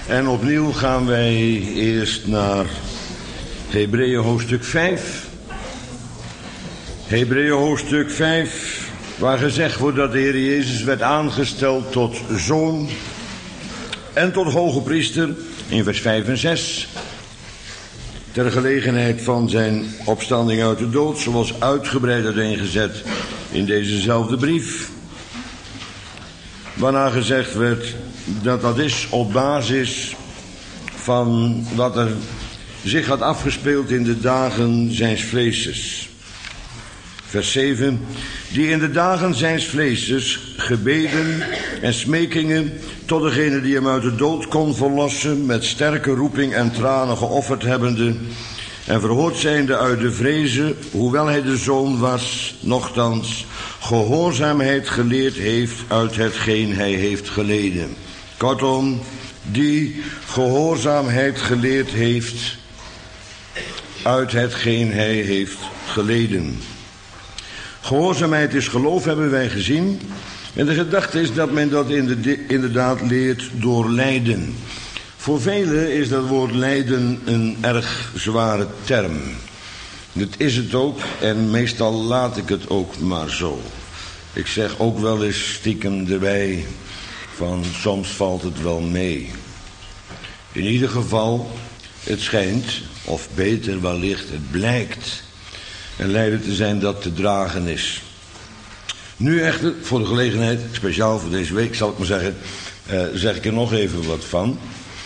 En opnieuw gaan wij eerst naar Hebreeën hoofdstuk 5. Hebreeën hoofdstuk 5, waar gezegd wordt dat de Heer Jezus werd aangesteld tot zoon en tot hoge priester in vers 5 en 6. Ter gelegenheid van zijn opstanding uit de dood, zoals uitgebreid uiteengezet in dezezelfde brief. Waarna gezegd werd dat dat is op basis van wat er zich had afgespeeld in de dagen zijns vleeses. Vers 7. Die in de dagen zijns vleeses gebeden en smekingen tot degene die hem uit de dood kon verlossen, met sterke roeping en tranen geofferd hebbende en verhoord zijnde uit de vrezen, hoewel hij de zoon was, nochtans gehoorzaamheid geleerd heeft uit hetgeen hij heeft geleden. Kortom, die gehoorzaamheid geleerd heeft uit hetgeen hij heeft geleden. Gehoorzaamheid is geloof, hebben wij gezien. En de gedachte is dat men dat inderdaad leert door lijden. Voor velen is dat woord lijden een erg zware term. Dat is het ook en meestal laat ik het ook maar zo. Ik zeg ook wel eens stiekem erbij van soms valt het wel mee. In ieder geval, het schijnt, of beter wellicht, het blijkt een lijden te zijn dat te dragen is. Nu echter, voor de gelegenheid, speciaal voor deze week zal ik maar zeggen, zeg ik er nog even wat van.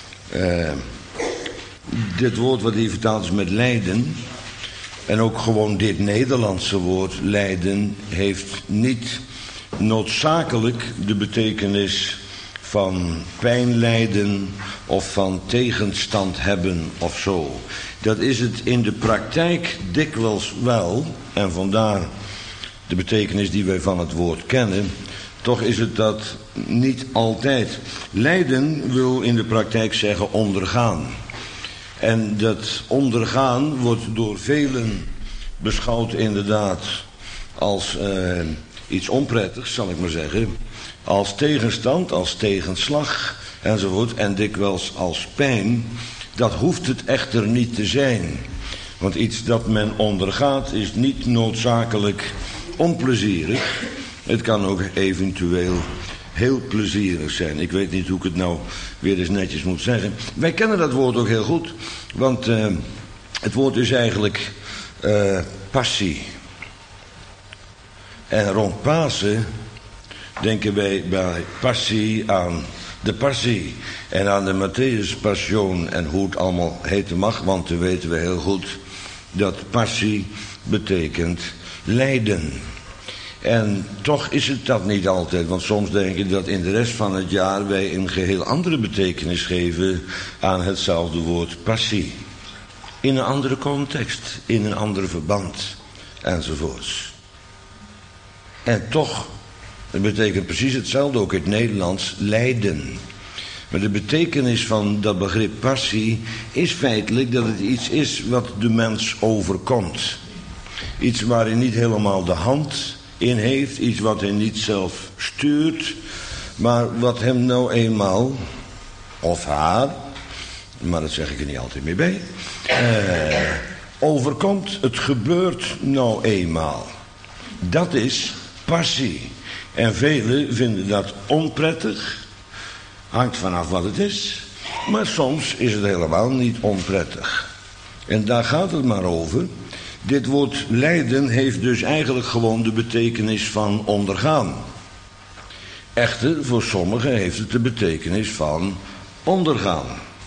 Dit woord wat hier vertaald is met lijden, en ook gewoon dit Nederlandse woord lijden, heeft niet noodzakelijk de betekenis van pijn lijden of van tegenstand hebben of zo. Dat is het in de praktijk dikwijls wel, en vandaar de betekenis die wij van het woord kennen. Toch is het dat niet altijd. Lijden wil in de praktijk zeggen ondergaan. En dat ondergaan wordt door velen beschouwd inderdaad als iets onprettigs, zal ik maar zeggen. Als tegenstand, als tegenslag enzovoort. En dikwijls als pijn. Dat hoeft het echter niet te zijn. Want iets dat men ondergaat is niet noodzakelijk onplezierig. Het kan ook eventueel heel plezierig zijn. Ik weet niet hoe ik het nou weer eens netjes moet zeggen. Wij kennen dat woord ook heel goed. Want het woord is eigenlijk passie. En rond Pasen denken wij bij passie aan de passie. En aan de Matthäus Passion en hoe het allemaal heten mag. Want dan weten we heel goed dat passie betekent lijden. En toch is het dat niet altijd. Want soms denk ik dat in de rest van het jaar wij een geheel andere betekenis geven aan hetzelfde woord passie. In een andere context, in een ander verband enzovoorts. En toch, het betekent precies hetzelfde ook in het Nederlands, lijden. Maar de betekenis van dat begrip passie is feitelijk dat het iets is wat de mens overkomt. Iets waarin niet helemaal de hand in heeft, iets wat hij niet zelf stuurt, maar wat hem nou eenmaal, of haar, maar dat zeg ik er niet altijd meer bij, overkomt. Het gebeurt nou eenmaal. Dat is passie. En velen vinden dat onprettig. Hangt vanaf wat het is. Maar soms is het helemaal niet onprettig. En daar gaat het maar over. Dit woord lijden heeft dus eigenlijk gewoon de betekenis van ondergaan. Echter, voor sommigen heeft het de betekenis van ondergaan.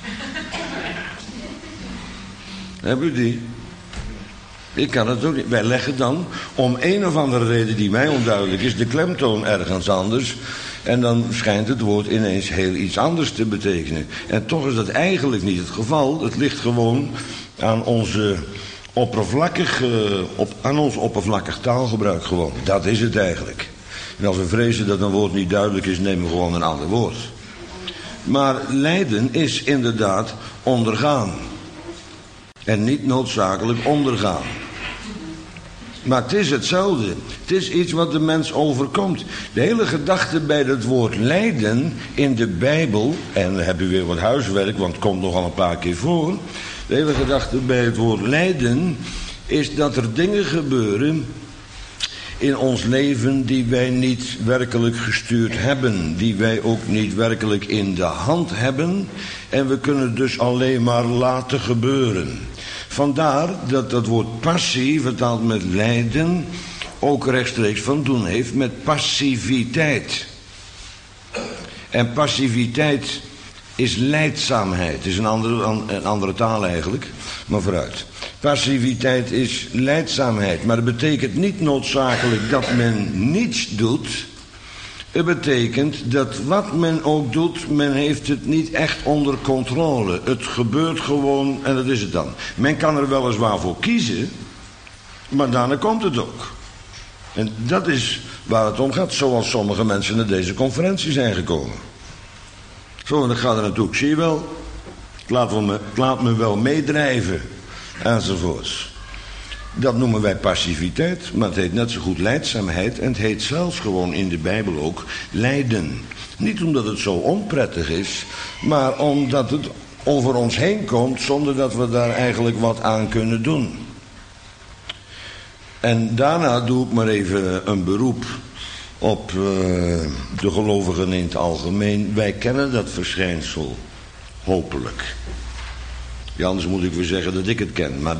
Hebben u die? Ik kan het ook niet. Wij leggen dan, om een of andere reden die mij onduidelijk is, de klemtoon ergens anders. En dan schijnt het woord ineens heel iets anders te betekenen. En toch is dat eigenlijk niet het geval. Het ligt gewoon aan ons oppervlakkig taalgebruik gewoon. Dat is het eigenlijk. En als we vrezen dat een woord niet duidelijk is, nemen we gewoon een ander woord. Maar lijden is inderdaad ondergaan. En niet noodzakelijk ondergaan. Maar het is hetzelfde. Het is iets wat de mens overkomt. De hele gedachte bij het woord lijden in de Bijbel, en dan heb je weer wat huiswerk, want het komt nogal een paar keer voor. De hele gedachte bij het woord lijden is dat er dingen gebeuren in ons leven die wij niet werkelijk gestuurd hebben. Die wij ook niet werkelijk in de hand hebben. En we kunnen het dus alleen maar laten gebeuren. Vandaar dat dat woord passie, vertaald met lijden, ook rechtstreeks van doen heeft met passiviteit. En passiviteit is lijdzaamheid. Het is een andere taal eigenlijk, maar vooruit. Passiviteit is lijdzaamheid. Maar dat betekent niet noodzakelijk dat men niets doet. Het betekent dat wat men ook doet, men heeft het niet echt onder controle. Het gebeurt gewoon en dat is het dan. Men kan er weliswaar voor kiezen, maar daarna komt het ook. En dat is waar het om gaat, zoals sommige mensen naar deze conferentie zijn gekomen. Zo, en dan gaat er naartoe, ik zie je wel, het laat me wel meedrijven, enzovoorts. Dat noemen wij passiviteit, maar het heet net zo goed lijdzaamheid. En het heet zelfs gewoon in de Bijbel ook lijden. Niet omdat het zo onprettig is, maar omdat het over ons heen komt zonder dat we daar eigenlijk wat aan kunnen doen. En daarna doe ik maar even een beroep op de gelovigen in het algemeen. Wij kennen dat verschijnsel, hopelijk. Ja, anders moet ik weer zeggen dat ik het ken. Maar,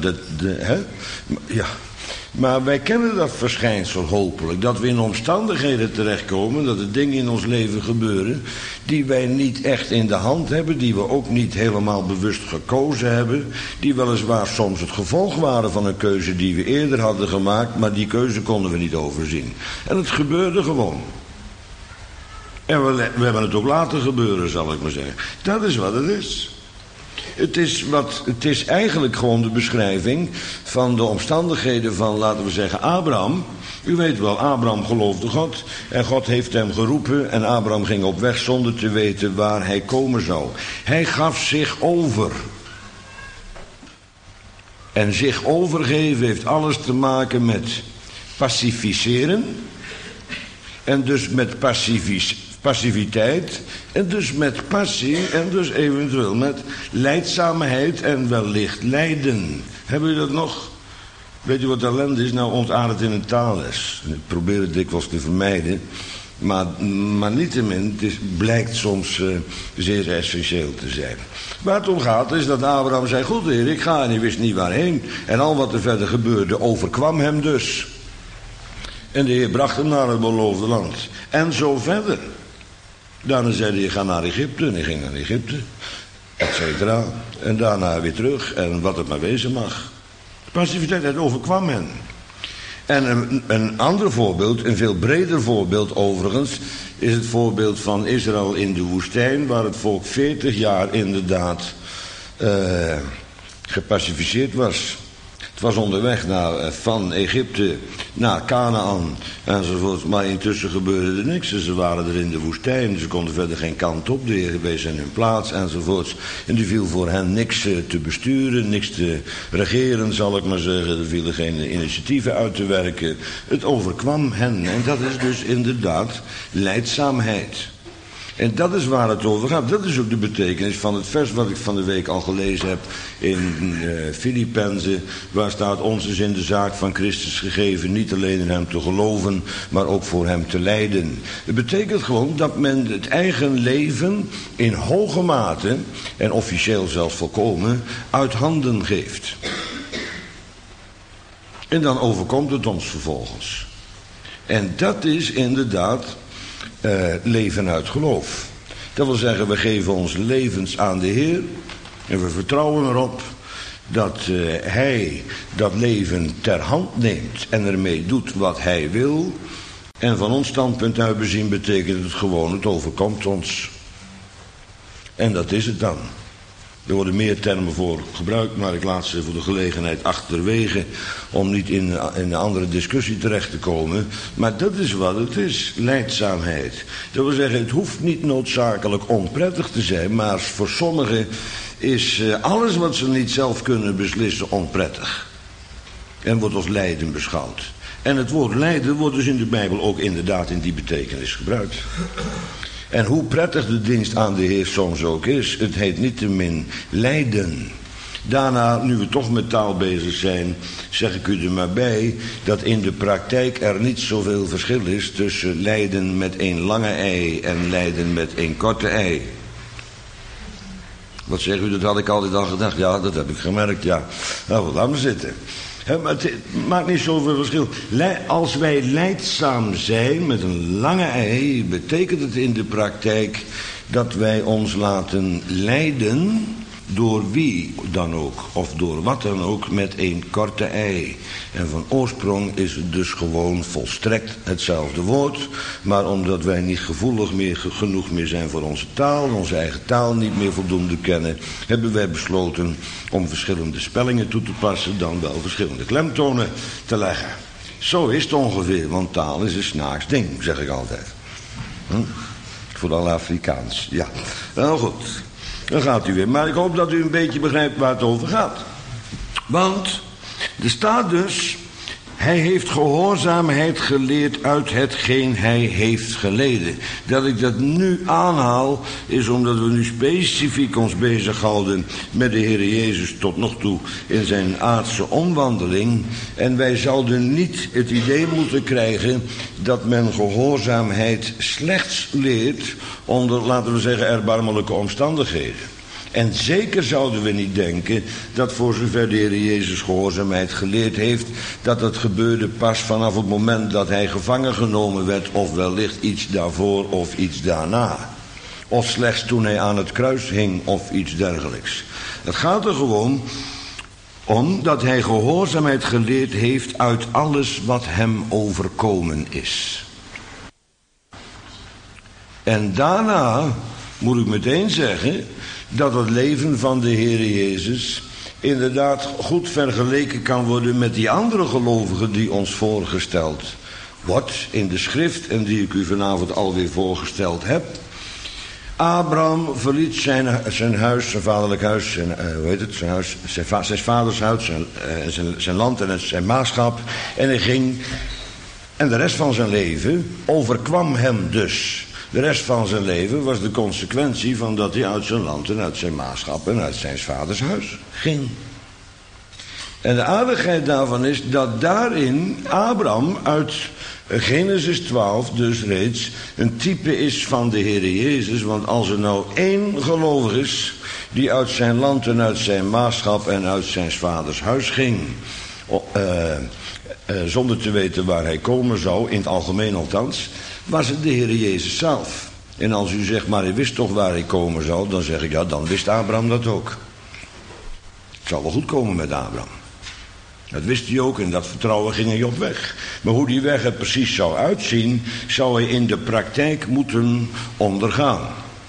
maar wij kennen dat verschijnsel hopelijk. Dat we in omstandigheden terechtkomen, dat er dingen in ons leven gebeuren die wij niet echt in de hand hebben, die we ook niet helemaal bewust gekozen hebben, die weliswaar soms het gevolg waren van een keuze die we eerder hadden gemaakt, maar die keuze konden we niet overzien. En het gebeurde gewoon. En we hebben het ook laten gebeuren, zal ik maar zeggen. Dat is wat het is. Het is eigenlijk gewoon de beschrijving van de omstandigheden van, laten we zeggen, Abraham. U weet wel, Abraham geloofde God en God heeft hem geroepen en Abraham ging op weg zonder te weten waar hij komen zou. Hij gaf zich over. En zich overgeven heeft alles te maken met pacificeren en dus met passiviteit en dus met passie en dus eventueel met lijdzaamheid en wellicht lijden. Hebben jullie dat nog? Weet je wat ellende is? Nou, ontaardt het in een taalles. Ik probeer het dikwijls te vermijden. Maar niettemin, het blijkt soms zeer essentieel te zijn. Waar het om gaat is dat Abraham zei, goed Heer, ik ga, en hij wist niet waarheen. En al wat er verder gebeurde overkwam hem dus. En de Heer bracht hem naar het beloofde land. En zo verder. Daarna zei hij, ga naar Egypte. En hij ging naar Egypte. Etcetera. En daarna weer terug. En wat het maar wezen mag. Passiviteit, het overkwam hen. En een ander voorbeeld, een veel breder voorbeeld overigens, is het voorbeeld van Israël in de woestijn, waar het volk 40 jaar inderdaad gepacificeerd was. Het was onderweg van Egypte naar Kanaan enzovoort. Maar intussen gebeurde er niks. Ze waren er in de woestijn. Ze konden verder geen kant op. De Heer wees in hun plaats enzovoort. En er viel voor hen niks te besturen, niks te regeren, zal ik maar zeggen. Er vielen geen initiatieven uit te werken. Het overkwam hen. En dat is dus inderdaad lijdzaamheid. En dat is waar het over gaat. Dat is ook de betekenis van het vers wat ik van de week al gelezen heb in Filippenzen. Waar staat, ons is in de zaak van Christus gegeven, niet alleen in hem te geloven, maar ook voor hem te lijden. Het betekent gewoon dat men het eigen leven in hoge mate, en officieel zelfs volkomen, uit handen geeft. En dan overkomt het ons vervolgens. En dat is inderdaad leven uit geloof. Dat wil zeggen, we geven onze levens aan de Heer en we vertrouwen erop dat Hij dat leven ter hand neemt en ermee doet wat Hij wil. En van ons standpunt uit bezien betekent het gewoon, het overkomt ons. En dat is het dan. Er worden meer termen voor gebruikt, maar ik laat ze voor de gelegenheid achterwege om niet in een andere discussie terecht te komen. Maar dat is wat het is, lijdzaamheid. Dat wil zeggen, het hoeft niet noodzakelijk onprettig te zijn, maar voor sommigen is alles wat ze niet zelf kunnen beslissen onprettig. en wordt als lijden beschouwd. En het woord lijden wordt dus in de Bijbel ook inderdaad in die betekenis gebruikt. En hoe prettig de dienst aan de Heer soms ook is, het heet niettemin lijden. Daarna, nu we toch met taal bezig zijn, zeg ik u er maar bij dat in de praktijk er niet zoveel verschil is tussen lijden met een lange ei en lijden met een korte ei. Wat zegt u, dat had ik altijd al gedacht. Ja, dat heb ik gemerkt, ja. Nou, laat maar zitten. Maar het maakt niet zoveel verschil. Als wij lijdzaam zijn met een lange ei, betekent het in de praktijk dat wij ons laten leiden door wie dan ook, of door wat dan ook, met een korte ei. En van oorsprong is het dus gewoon volstrekt hetzelfde woord. Maar omdat wij niet gevoelig genoeg meer zijn voor onze taal, onze eigen taal niet meer voldoende kennen, hebben wij besloten om verschillende spellingen toe te passen, dan wel verschillende klemtonen te leggen. Zo is het ongeveer, want taal is een snaaks ding, zeg ik altijd. Vooral Afrikaans, ja. Nou goed. Dan gaat u weer. Maar ik hoop dat u een beetje begrijpt waar het over gaat. Want er staat dus, hij heeft gehoorzaamheid geleerd uit hetgeen hij heeft geleden. Dat ik dat nu aanhaal is omdat we nu specifiek ons bezighouden met de Heer Jezus tot nog toe in zijn aardse omwandeling. En wij zouden niet het idee moeten krijgen dat men gehoorzaamheid slechts leert onder, laten we zeggen, erbarmelijke omstandigheden. En zeker zouden we niet denken dat voor zover de Heer Jezus gehoorzaamheid geleerd heeft, dat het gebeurde pas vanaf het moment dat hij gevangen genomen werd, of wellicht iets daarvoor of iets daarna. Of slechts toen hij aan het kruis hing of iets dergelijks. Het gaat er gewoon om dat hij gehoorzaamheid geleerd heeft uit alles wat hem overkomen is. En daarna moet ik meteen zeggen dat het leven van de Heer Jezus inderdaad goed vergeleken kan worden met die andere gelovigen die ons voorgesteld wordt in de schrift en die ik u vanavond alweer voorgesteld heb. Abraham verliet zijn huis, zijn vaderlijk huis, zijn vaders huis, zijn land en zijn maatschap. En hij ging, en de rest van zijn leven overkwam hem dus. De rest van zijn leven was de consequentie van dat hij uit zijn land en uit zijn maatschap en uit zijn vaders huis ging. En de aardigheid daarvan is dat daarin Abraham uit Genesis 12 dus reeds een type is van de Heer Jezus. Want als er nou één gelovige is die uit zijn land en uit zijn maatschap en uit zijn vaders huis ging, zonder te weten waar hij komen zou, in het algemeen althans, was het de Heer Jezus zelf. En als u zegt, maar hij wist toch waar hij komen zou, dan zeg ik, ja, dan wist Abraham dat ook. Het zal wel goed komen met Abraham. Dat wist hij ook en dat vertrouwen ging hij op weg. Maar hoe die weg er precies zou uitzien, zou hij in de praktijk moeten ondergaan.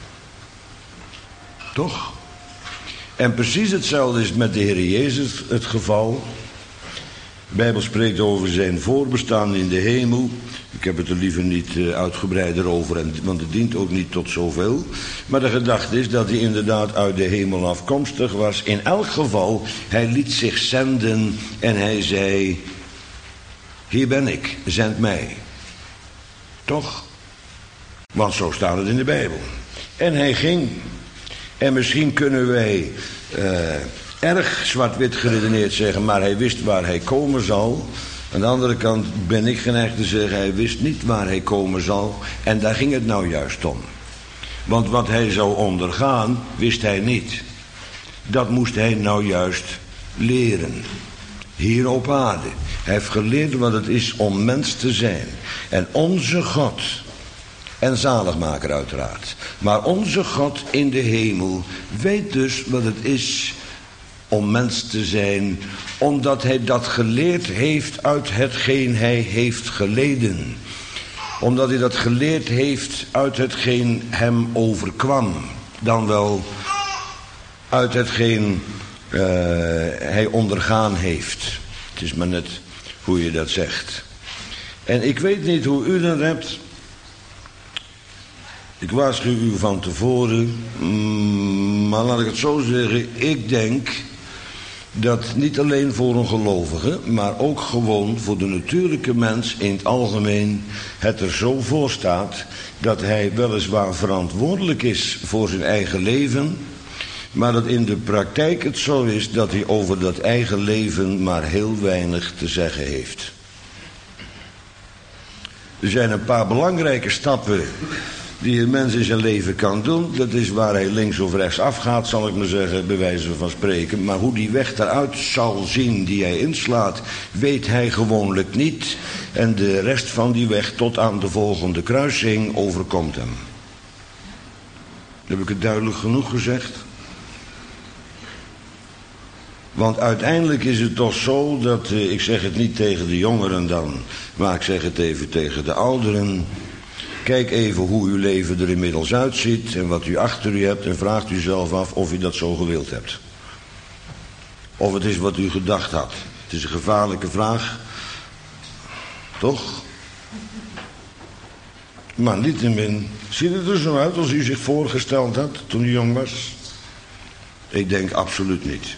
Toch? En precies hetzelfde is met de Heer Jezus het geval. De Bijbel spreekt over zijn voorbestaan in de hemel. Ik heb het er liever niet uitgebreider over, want het dient ook niet tot zoveel. Maar de gedachte is dat hij inderdaad uit de hemel afkomstig was. In elk geval, hij liet zich zenden en hij zei, hier ben ik, zend mij. Toch? Want zo staat het in de Bijbel. En hij ging. En misschien kunnen wij erg zwart-wit geredeneerd zeggen, maar hij wist waar hij komen zal. Aan de andere kant ben ik geneigd te zeggen, hij wist niet waar hij komen zal. En daar ging het nou juist om. Want wat hij zou ondergaan, wist hij niet. Dat moest hij nou juist leren. Hier op aarde. Hij heeft geleerd wat het is om mens te zijn. En onze God, en zaligmaker uiteraard, maar onze God in de hemel weet dus wat het is om mens te zijn, omdat hij dat geleerd heeft uit hetgeen hij heeft geleden. Omdat hij dat geleerd heeft uit hetgeen hem overkwam. Dan wel uit hetgeen hij ondergaan heeft. Het is maar net hoe je dat zegt. En ik weet niet hoe u dat hebt. Ik waarschuw u van tevoren. Maar laat ik het zo zeggen. Ik denk dat niet alleen voor een gelovige, maar ook gewoon voor de natuurlijke mens in het algemeen het er zo voor staat dat hij weliswaar verantwoordelijk is voor zijn eigen leven, maar dat in de praktijk het zo is dat hij over dat eigen leven maar heel weinig te zeggen heeft. Er zijn een paar belangrijke stappen die een mens in zijn leven kan doen. Dat is waar hij links of rechts afgaat, zal ik maar zeggen, bij wijze van spreken. Maar hoe die weg eruit zal zien die hij inslaat, weet hij gewoonlijk niet. En de rest van die weg tot aan de volgende kruising overkomt hem. Heb ik het duidelijk genoeg gezegd? Want uiteindelijk is het toch zo dat, ik zeg het niet tegen de jongeren dan, maar ik zeg het even tegen de ouderen. Kijk even hoe uw leven er inmiddels uitziet en wat u achter u hebt en vraagt u zelf af of u dat zo gewild hebt. Of het is wat u gedacht had. Het is een gevaarlijke vraag. Toch? Maar niettemin, ziet het er zo uit als u zich voorgesteld had toen u jong was? Ik denk absoluut niet.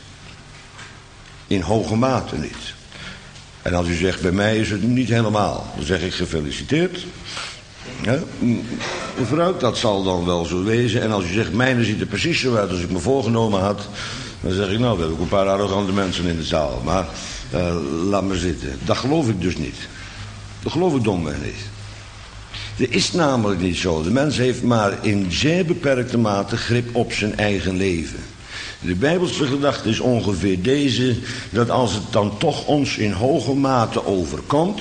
In hoge mate niet. En als u zegt, bij mij is het niet helemaal, dan zeg ik gefeliciteerd. Ja, vooruit, dat zal dan wel zo wezen. En als u zegt, mijne ziet er precies zo uit als ik me voorgenomen had, dan zeg ik, nou, we hebben ook een paar arrogante mensen in de zaal. Maar laat maar zitten. Dat geloof ik dus niet. Dat geloof ik domweg niet. Het is namelijk niet zo. De mens heeft maar in zeer beperkte mate grip op zijn eigen leven. De Bijbelse gedachte is ongeveer deze, dat als het dan toch ons in hoge mate overkomt,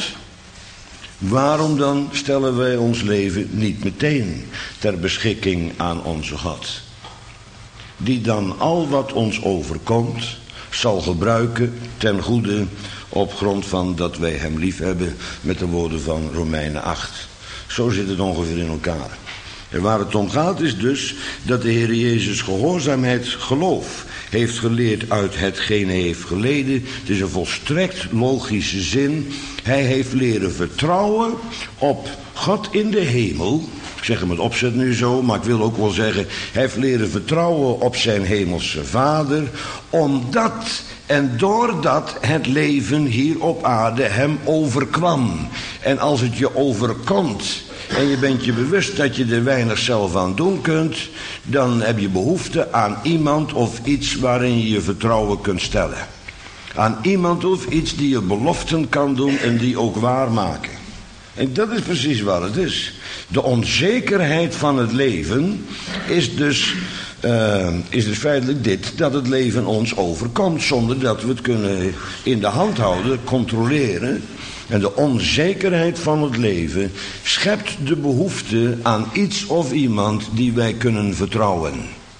waarom dan stellen wij ons leven niet meteen ter beschikking aan onze God? Die dan al wat ons overkomt zal gebruiken ten goede op grond van dat wij hem lief hebben, met de woorden van Romeinen 8. Zo zit het ongeveer in elkaar. En waar het om gaat is dus dat de Heer Jezus gehoorzaamheid, geloof heeft geleerd uit hetgeen hij heeft geleden. Het is een volstrekt logische zin. Hij heeft leren vertrouwen op God in de hemel. Ik zeg hem met opzet nu zo, maar ik wil ook wel zeggen, hij heeft leren vertrouwen op zijn hemelse Vader, omdat en doordat het leven hier op aarde hem overkwam. En als het je overkomt en je bent je bewust dat je er weinig zelf aan doen kunt, dan heb je behoefte aan iemand of iets waarin je je vertrouwen kunt stellen. Aan iemand of iets die je beloften kan doen en die ook waarmaken. En dat is precies wat het is. De onzekerheid van het leven is dus feitelijk dit, dat het leven ons overkomt zonder dat we het kunnen in de hand houden, controleren. En de onzekerheid van het leven schept de behoefte aan iets of iemand die wij kunnen vertrouwen.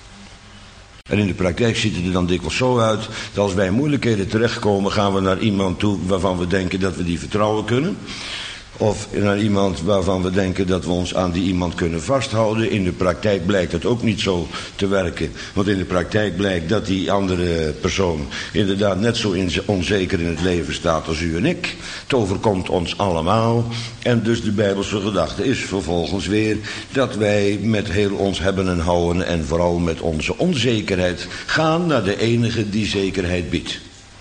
En in de praktijk ziet het er dan dikwijls zo uit dat als wij in moeilijkheden terechtkomen, gaan we naar iemand toe waarvan we denken dat we die vertrouwen kunnen. Of naar iemand waarvan we denken dat we ons aan die iemand kunnen vasthouden. In de praktijk blijkt het ook niet zo te werken. Want in de praktijk blijkt dat die andere persoon inderdaad net zo onzeker in het leven staat als u en ik. Het overkomt ons allemaal. En dus de Bijbelse gedachte is vervolgens weer dat wij met heel ons hebben en houden en vooral met onze onzekerheid gaan naar de enige die zekerheid biedt.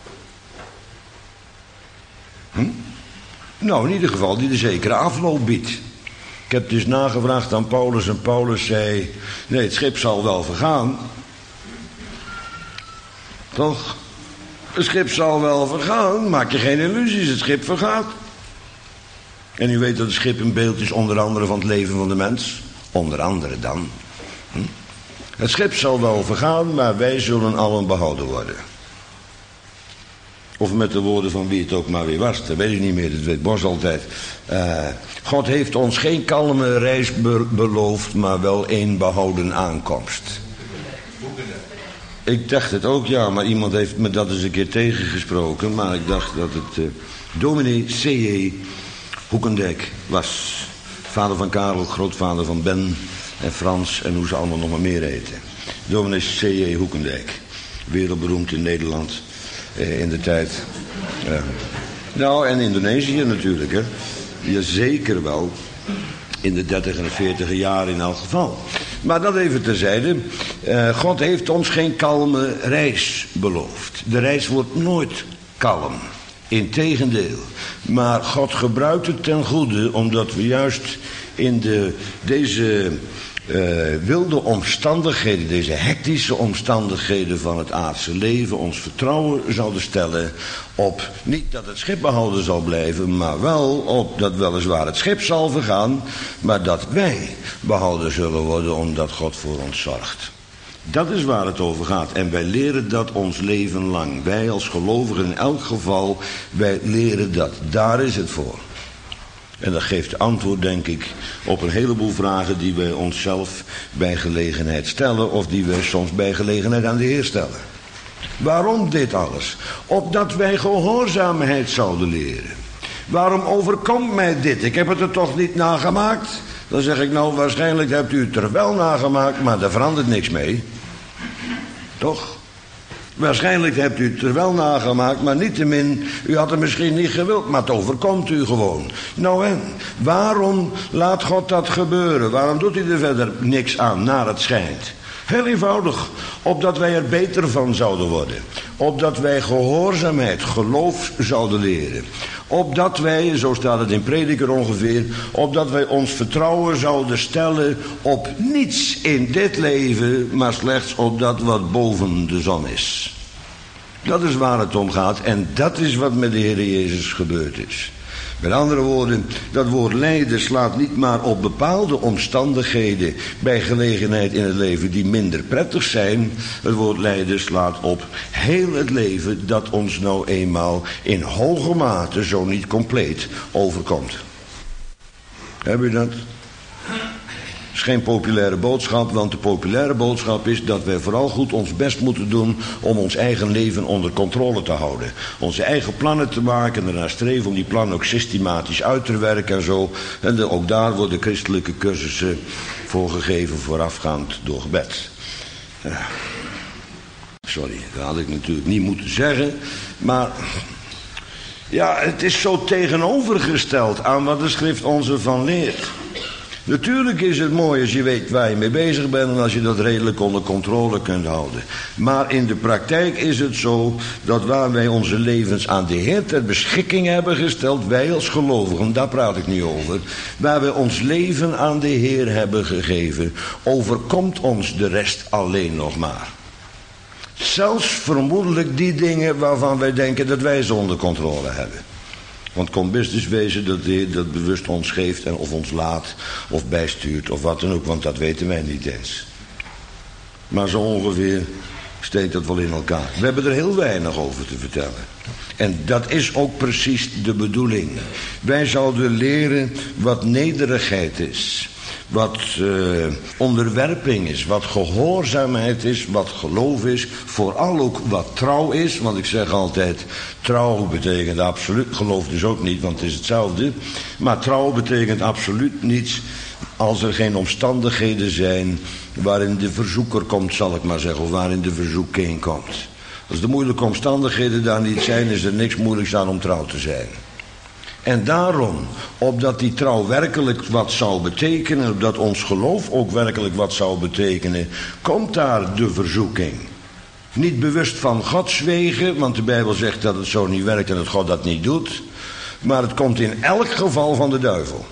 Nou, in ieder geval die de zekere afloop biedt. Ik heb dus nagevraagd aan Paulus en Paulus zei, nee, het schip zal wel vergaan. Toch? Het schip zal wel vergaan, maak je geen illusies, het schip vergaat. En u weet dat het schip een beeld is onder andere van het leven van de mens. Onder andere dan. Het schip zal wel vergaan, maar wij zullen allen behouden worden. Of met de woorden van wie het ook maar weer was. Dat weet ik niet meer, dat weet Bos altijd. God heeft ons geen kalme reis beloofd, maar wel een behouden aankomst. Ik dacht het ook, ja, maar iemand heeft me dat eens een keer tegengesproken. Maar ik dacht dat het dominee C.J. Hoekendijk was. Vader van Karel, grootvader van Ben en Frans en hoe ze allemaal nog maar meer heten. Dominee C.J. Hoekendijk. Wereldberoemd in Nederland. In de tijd. Nou, en Indonesië natuurlijk, hè. Ja, zeker wel. In de 30 en 40 jaar in elk geval. Maar dat even terzijde. God heeft ons geen kalme reis beloofd. De reis wordt nooit kalm. Integendeel. Maar God gebruikt het ten goede, omdat we juist in deze wilde omstandigheden, deze hectische omstandigheden van het aardse leven, ons vertrouwen zouden stellen op, niet dat het schip behouden zal blijven, maar wel op dat weliswaar het schip zal vergaan, maar dat wij behouden zullen worden omdat God voor ons zorgt. Dat is waar het over gaat. En wij leren dat ons leven lang. Wij als gelovigen in elk geval, wij leren dat. Daar is het voor. En dat geeft antwoord, denk ik, op een heleboel vragen die wij onszelf bij gelegenheid stellen, of die wij soms bij gelegenheid aan de Heer stellen. Waarom dit alles? Opdat wij gehoorzaamheid zouden leren. Waarom overkomt mij dit? Ik heb het er toch niet nagemaakt? Dan zeg ik, nou, waarschijnlijk hebt u het er wel nagemaakt, maar daar verandert niks mee. Toch? Waarschijnlijk hebt u het er wel nagemaakt, maar niettemin, u had het misschien niet gewild, maar het overkomt u gewoon. Nou en, waarom laat God dat gebeuren? Waarom doet hij er verder niks aan, naar het schijnt? Heel eenvoudig, opdat wij er beter van zouden worden. Opdat wij gehoorzaamheid, geloof zouden leren. Opdat wij, zo staat het in Prediker ongeveer, opdat wij ons vertrouwen zouden stellen op niets in dit leven, maar slechts op dat wat boven de zon is. Dat is waar het om gaat en dat is wat met de Heer Jezus gebeurd is. Met andere woorden, dat woord lijden slaat niet maar op bepaalde omstandigheden bij gelegenheid in het leven die minder prettig zijn. Het woord lijden slaat op heel het leven dat ons nou eenmaal in hoge mate, zo niet compleet, overkomt. Heb je dat? Het is geen populaire boodschap, want de populaire boodschap is dat wij vooral goed ons best moeten doen om ons eigen leven onder controle te houden. Onze eigen plannen te maken en ernaar streven om die plannen ook systematisch uit te werken en zo. En ook daar worden christelijke cursussen voor gegeven voorafgaand door gebed. Sorry, dat had ik natuurlijk niet moeten zeggen, maar ja, het is zo tegenovergesteld aan wat de schrift ons ervan leert. Natuurlijk is het mooi als je weet waar je mee bezig bent en als je dat redelijk onder controle kunt houden. Maar in de praktijk is het zo dat waar wij onze levens aan de Heer ter beschikking hebben gesteld, wij als gelovigen, daar praat ik nu over, waar wij ons leven aan de Heer hebben gegeven, overkomt ons de rest alleen nog maar. Zelfs vermoedelijk die dingen waarvan wij denken dat wij ze onder controle hebben. Want het kon best dus wezen dat de Heer dat bewust ons geeft en of ons laat of bijstuurt of wat dan ook, want dat weten wij niet eens. Maar zo ongeveer steekt dat wel in elkaar. We hebben er heel weinig over te vertellen. En dat is ook precies de bedoeling. Wij zouden leren wat nederigheid is. Wat onderwerping is, wat gehoorzaamheid is, wat geloof is. Vooral ook wat trouw is, want ik zeg altijd, trouw betekent absoluut, geloof dus ook niet, want het is hetzelfde. Maar trouw betekent absoluut niets als er geen omstandigheden zijn waarin de verzoeker komt, zal ik maar zeggen, of waarin de verzoeking komt. Als de moeilijke omstandigheden daar niet zijn, is er niks moeilijks aan om trouw te zijn. En daarom, opdat die trouw werkelijk wat zou betekenen, opdat ons geloof ook werkelijk wat zou betekenen, komt daar de verzoeking. Niet bewust van Gods wegen, want de Bijbel zegt dat het zo niet werkt en dat God dat niet doet. Maar het komt in elk geval van de duivel.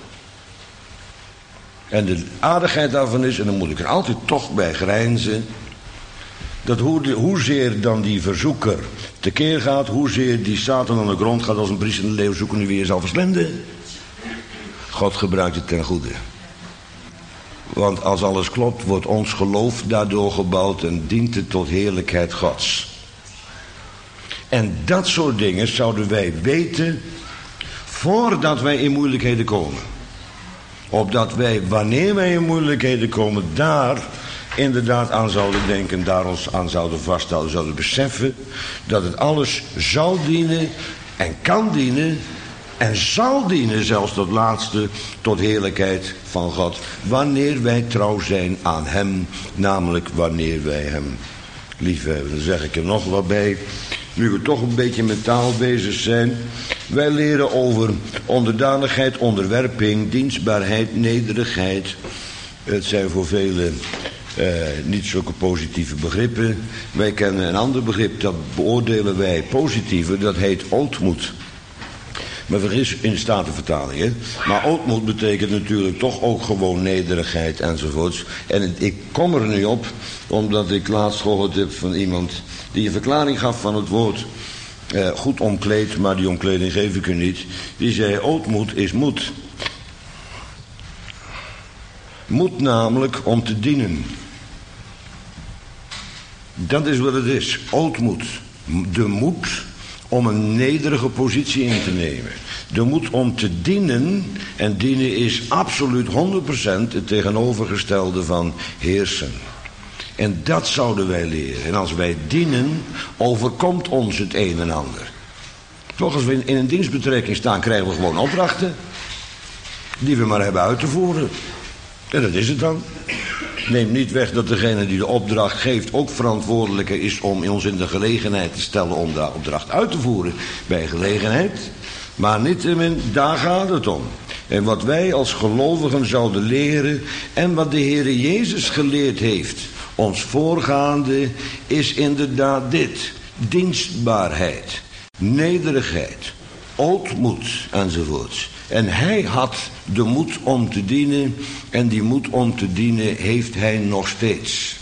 En de aardigheid daarvan is, en dan moet ik er altijd toch bij grijnzen, dat hoezeer dan die verzoeker tekeer gaat, hoezeer die Satan aan de grond gaat als een priester in de leeuw zoeken die weer zal verslinden. God gebruikt het ten goede. Want als alles klopt, wordt ons geloof daardoor gebouwd en dient het tot heerlijkheid Gods. En dat soort dingen zouden wij weten voordat wij in moeilijkheden komen. Opdat wij, wanneer wij in moeilijkheden komen, daar inderdaad aan zouden denken, daar ons aan zouden vasthouden, zouden beseffen dat het alles zal dienen en kan dienen en zal dienen zelfs tot laatste tot heerlijkheid van God, wanneer wij trouw zijn aan hem, namelijk wanneer wij hem lief hebben. Dan zeg ik er nog wat bij, nu we toch een beetje met taal bezig zijn. Wij leren over onderdanigheid, onderwerping, dienstbaarheid, nederigheid. Het zijn voor velen niet zulke positieve begrippen. Wij kennen een ander begrip, dat beoordelen wij positiever, dat heet ootmoed. Maar vergis in de Statenvertaling, hè. Maar ootmoed betekent natuurlijk toch ook gewoon nederigheid enzovoorts. En ik kom er nu op, omdat ik laatst gehoord heb van iemand die een verklaring gaf van het woord goed omkleed, maar die omkleding geef ik u niet. Die zei, ootmoed is moed. Moed namelijk om te dienen. Dat is wat het is, ootmoed. De moed om een nederige positie in te nemen. De moed om te dienen, en dienen is absoluut 100% het tegenovergestelde van heersen. En dat zouden wij leren. En als wij dienen, overkomt ons het een en ander. Toch, als we in een dienstbetrekking staan, krijgen we gewoon opdrachten die we maar hebben uit te voeren. En dat is het dan. Neem niet weg dat degene die de opdracht geeft ook verantwoordelijker is om ons in de gelegenheid te stellen om de opdracht uit te voeren bij gelegenheid. Maar niettemin, daar gaat het om. En wat wij als gelovigen zouden leren en wat de Heere Jezus geleerd heeft, ons voorgaande, is inderdaad dit: dienstbaarheid, nederigheid, ootmoed enzovoorts. En hij had de moed om te dienen, en die moed om te dienen heeft hij nog steeds.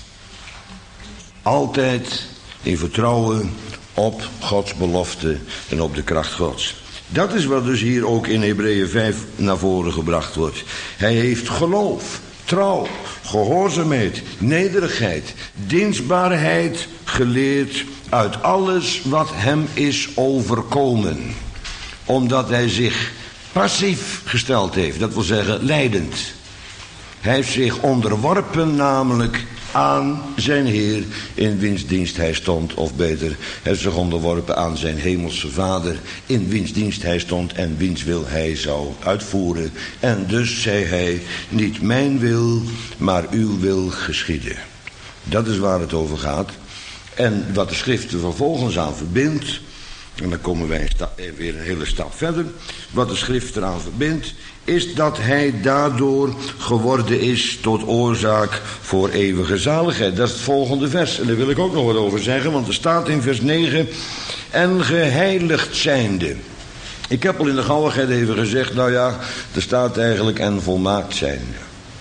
Altijd in vertrouwen op Gods belofte en op de kracht Gods. Dat is wat dus hier ook in Hebreeën 5 naar voren gebracht wordt. Hij heeft geloof, trouw, gehoorzaamheid, nederigheid, dienstbaarheid geleerd uit alles wat hem is overkomen. Omdat hij zich passief gesteld heeft, dat wil zeggen lijdend. Hij heeft zich onderworpen namelijk aan zijn Heer, in wiens dienst hij stond, of beter, hij heeft zich onderworpen aan zijn hemelse Vader, in wiens dienst hij stond en wiens wil hij zou uitvoeren. En dus zei hij, niet mijn wil, maar uw wil geschieden. Dat is waar het over gaat. En wat de schrift er vervolgens aan verbindt, en dan komen wij weer een hele stap verder. Wat de schrift eraan verbindt, is dat hij daardoor geworden is tot oorzaak voor eeuwige zaligheid. Dat is het volgende vers. En daar wil ik ook nog wat over zeggen, want er staat in vers 9, en geheiligd zijnde. Ik heb al in de gauwigheid even gezegd, nou ja, er staat eigenlijk en volmaakt zijnde.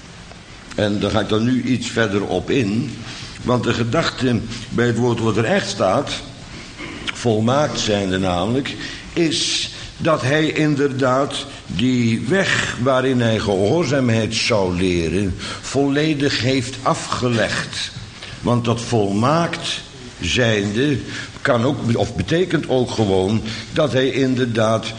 En daar ga ik dan nu iets verder op in. Want de gedachte bij het woord wat er echt staat, volmaakt zijnde namelijk, is dat hij inderdaad die weg waarin hij gehoorzaamheid zou leren volledig heeft afgelegd. Want dat volmaakt zijnde kan ook, of betekent ook gewoon dat hij inderdaad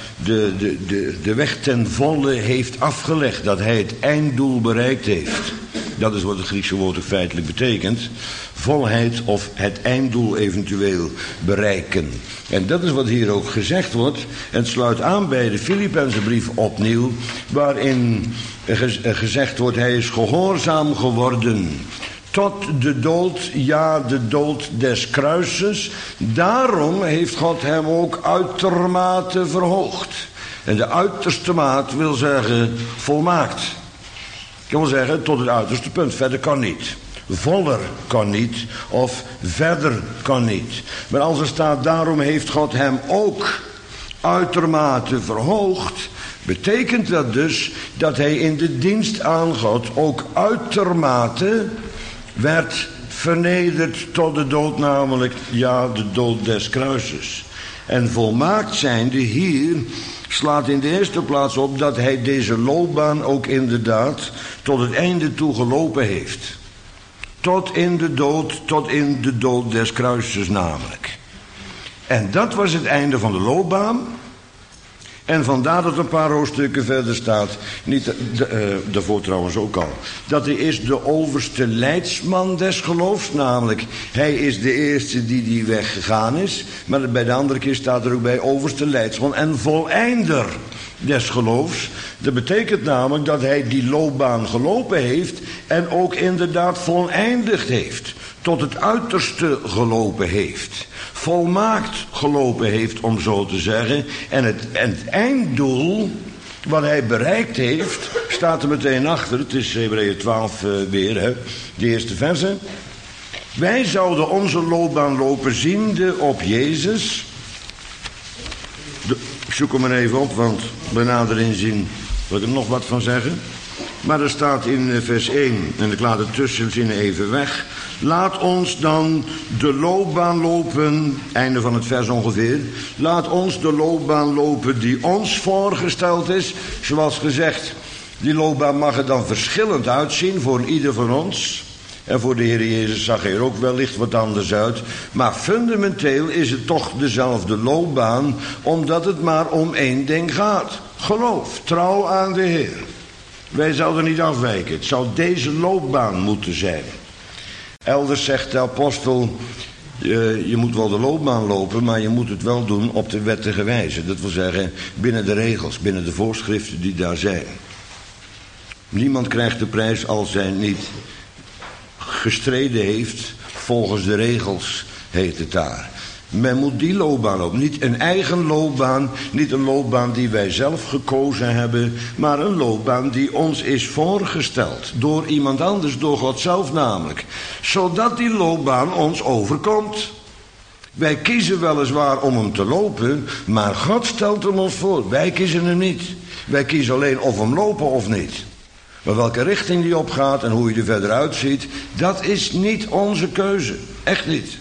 de weg ten volle heeft afgelegd. Dat hij het einddoel bereikt heeft. Dat is wat het Griekse woord ook feitelijk betekent. Volheid of het einddoel eventueel bereiken. En dat is wat hier ook gezegd wordt. En het sluit aan bij de Filippenzenbrief opnieuw, waarin gezegd wordt, hij is gehoorzaam geworden tot de dood, ja, de dood des kruises. Daarom heeft God hem ook uitermate verhoogd. En de uiterste maat wil zeggen volmaakt. Ik wil zeggen tot het uiterste punt, verder kan niet. Voller kan niet, of verder kan niet. Maar als er staat, daarom heeft God hem ook uitermate verhoogd, betekent dat dus dat hij in de dienst aan God ook uitermate werd vernederd tot de dood, namelijk, ja, de dood des kruises. En volmaakt zijnde hier slaat in de eerste plaats op dat hij deze loopbaan ook inderdaad tot het einde toe gelopen heeft. Tot in de dood des kruises namelijk. En dat was het einde van de loopbaan. En vandaar dat een paar hoofdstukken verder staat, niet daarvoor trouwens ook al, dat hij is de overste leidsman des geloofs, namelijk hij is de eerste die weg gegaan is, maar bij de andere keer staat er ook bij overste leidsman en voleinder des geloofs. Dat betekent namelijk dat hij die loopbaan gelopen heeft en ook inderdaad voleindigd heeft, tot het uiterste gelopen heeft. Volmaakt gelopen heeft, om zo te zeggen. En het einddoel wat hij bereikt heeft, staat er meteen achter, het is Hebreeën 12 weer, hè, de eerste verse. Wij zouden onze loopbaan lopen ziende op Jezus. Ik zoek hem maar even op, want bij nader inzien wil ik er nog wat van zeggen. Maar er staat in vers 1, en ik laat het tussenzinnen even weg. Laat ons dan de loopbaan lopen, einde van het vers ongeveer. Laat ons de loopbaan lopen die ons voorgesteld is. Zoals gezegd, die loopbaan mag er dan verschillend uitzien voor ieder van ons. En voor de Heer Jezus zag hij er ook wellicht wat anders uit. Maar fundamenteel is het toch dezelfde loopbaan, omdat het maar om één ding gaat. Geloof, trouw aan de Heer. Wij zouden niet afwijken. Het zou deze loopbaan moeten zijn. Elders zegt de apostel, je moet wel de loopbaan lopen, maar je moet het wel doen op de wettige wijze. Dat wil zeggen, binnen de regels, binnen de voorschriften die daar zijn. Niemand krijgt de prijs als hij niet gestreden heeft volgens de regels, heet het daar. Men moet die loopbaan lopen. Niet een eigen loopbaan, niet een loopbaan die wij zelf gekozen hebben, maar een loopbaan die ons is voorgesteld. Door iemand anders, door God zelf namelijk. Zodat die loopbaan ons overkomt. Wij kiezen weliswaar om hem te lopen, maar God stelt hem ons voor. Wij kiezen hem niet. Wij kiezen alleen of we hem lopen of niet. Maar welke richting die opgaat en hoe je er verder uitziet, dat is niet onze keuze. Echt niet.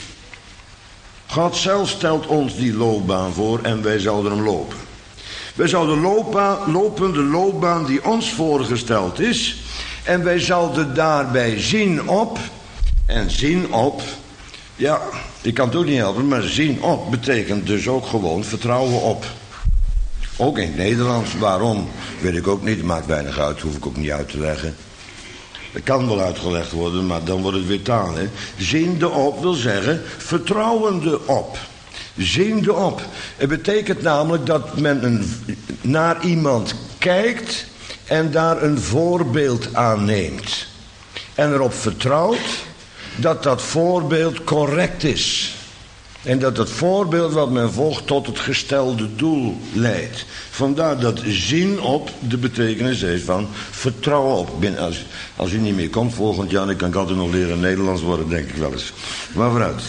God zelf stelt ons die loopbaan voor en wij zouden hem lopen. Wij zouden lopen de loopbaan die ons voorgesteld is. En wij zouden daarbij zien op. En zien op, ja, ik kan het ook niet helpen, maar zien op betekent dus ook gewoon vertrouwen op. Ook in het Nederlands. Waarom? Weet ik ook niet. Maakt weinig uit. Hoef ik ook niet uit te leggen. Dat kan wel uitgelegd worden, maar dan wordt het weer taal. Hè? Ziende op wil zeggen vertrouwende op. Ziende op. Het betekent namelijk dat men naar iemand kijkt en daar een voorbeeld aan neemt. En erop vertrouwt dat dat voorbeeld correct is. En dat het voorbeeld wat men volgt tot het gestelde doel leidt. Vandaar dat zien op de betekenis heeft van vertrouwen op. Als u niet meer komt volgend jaar, dan kan ik altijd nog leren Nederlands worden, denk ik wel eens. Maar vooruit.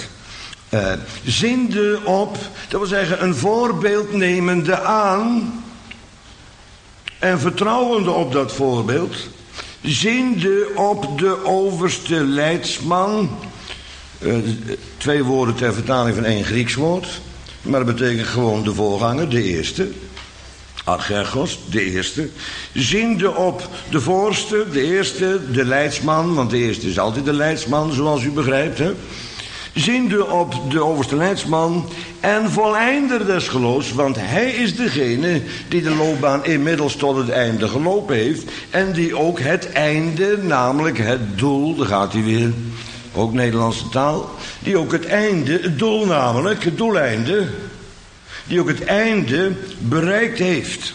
Ziende op, dat wil zeggen een voorbeeld nemende aan. En vertrouwende op dat voorbeeld. Ziende op de overste leidsman. 2 woorden ter vertaling van 1 Grieks woord. Maar dat betekent gewoon de voorganger, de eerste. Archergos, de eerste. Ziende op de voorste, de eerste, de leidsman. Want de eerste is altijd de leidsman, zoals u begrijpt. Hè? Ziende op de overste leidsman en voleinder des geloofs. Want hij is degene die de loopbaan inmiddels tot het einde gelopen heeft. En die ook het einde, namelijk het doel, daar gaat hij weer... Ook Nederlandse taal. Die ook het einde, het doel namelijk, het doeleinde. Die ook het einde bereikt heeft.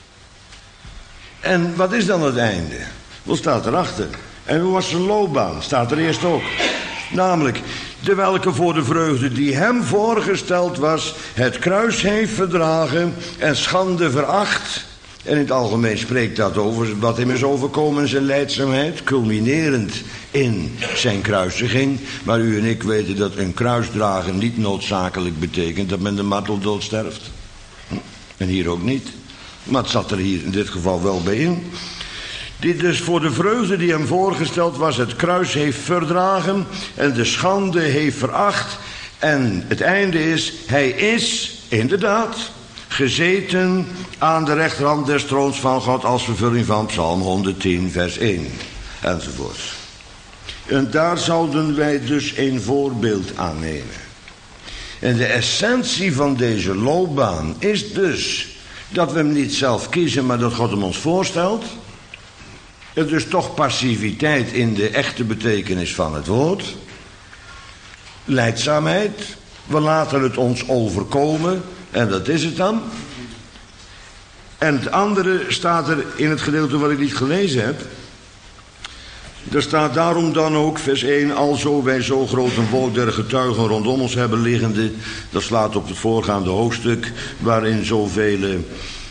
En wat is dan het einde? Wat staat erachter? En hoe was zijn loopbaan? Staat er eerst ook. Namelijk, de welke voor de vreugde die hem voorgesteld was, het kruis heeft verdragen en schande veracht. En in het algemeen spreekt dat over wat hem is overkomen in zijn lijdzaamheid, culminerend in zijn kruisiging. Maar u en ik weten dat een kruisdragen niet noodzakelijk betekent dat men de marteldood sterft. En hier ook niet. Maar het zat er hier in dit geval wel bij in. Die dus voor de vreugde die hem voorgesteld was, het kruis heeft verdragen en de schande heeft veracht. En het einde is, hij is inderdaad gezeten aan de rechterhand des troons van God als vervulling van Psalm 110 vers 1 enzovoort. En daar zouden wij dus een voorbeeld aan nemen. En de essentie van deze loopbaan is dus dat we hem niet zelf kiezen, maar dat God hem ons voorstelt. Het is toch passiviteit in de echte betekenis van het woord. Lijdzaamheid. We laten het ons overkomen. En dat is het dan. En het andere staat er in het gedeelte wat ik niet gelezen heb. Er staat daarom dan ook, vers 1, alzo wij zo groot een wolk der getuigen rondom ons hebben liggende. Dat slaat op het voorgaande hoofdstuk, waarin zoveel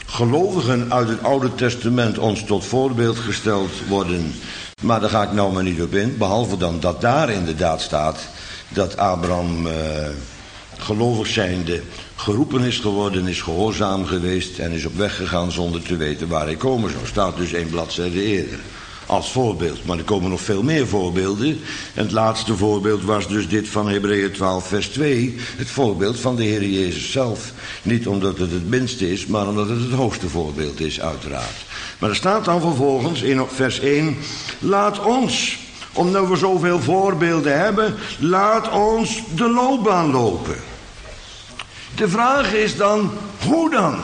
gelovigen uit het Oude Testament ons tot voorbeeld gesteld worden. Maar daar ga ik nou maar niet op in. Behalve dan dat daar inderdaad staat dat Abraham gelovig zijnde geroepen is geworden, is gehoorzaam geweest en is op weg gegaan zonder te weten waar hij komen zou. Staat dus 1 bladzijde eerder. Als voorbeeld. Maar er komen nog veel meer voorbeelden. En het laatste voorbeeld was dus dit van Hebreeën 12 vers 2. Het voorbeeld van de Heer Jezus zelf. Niet omdat het het minste is, maar omdat het het hoogste voorbeeld is, uiteraard. Maar er staat dan vervolgens in vers 1. Laat ons, omdat we zoveel voorbeelden hebben, laat ons de loopbaan lopen. De vraag is dan, hoe dan?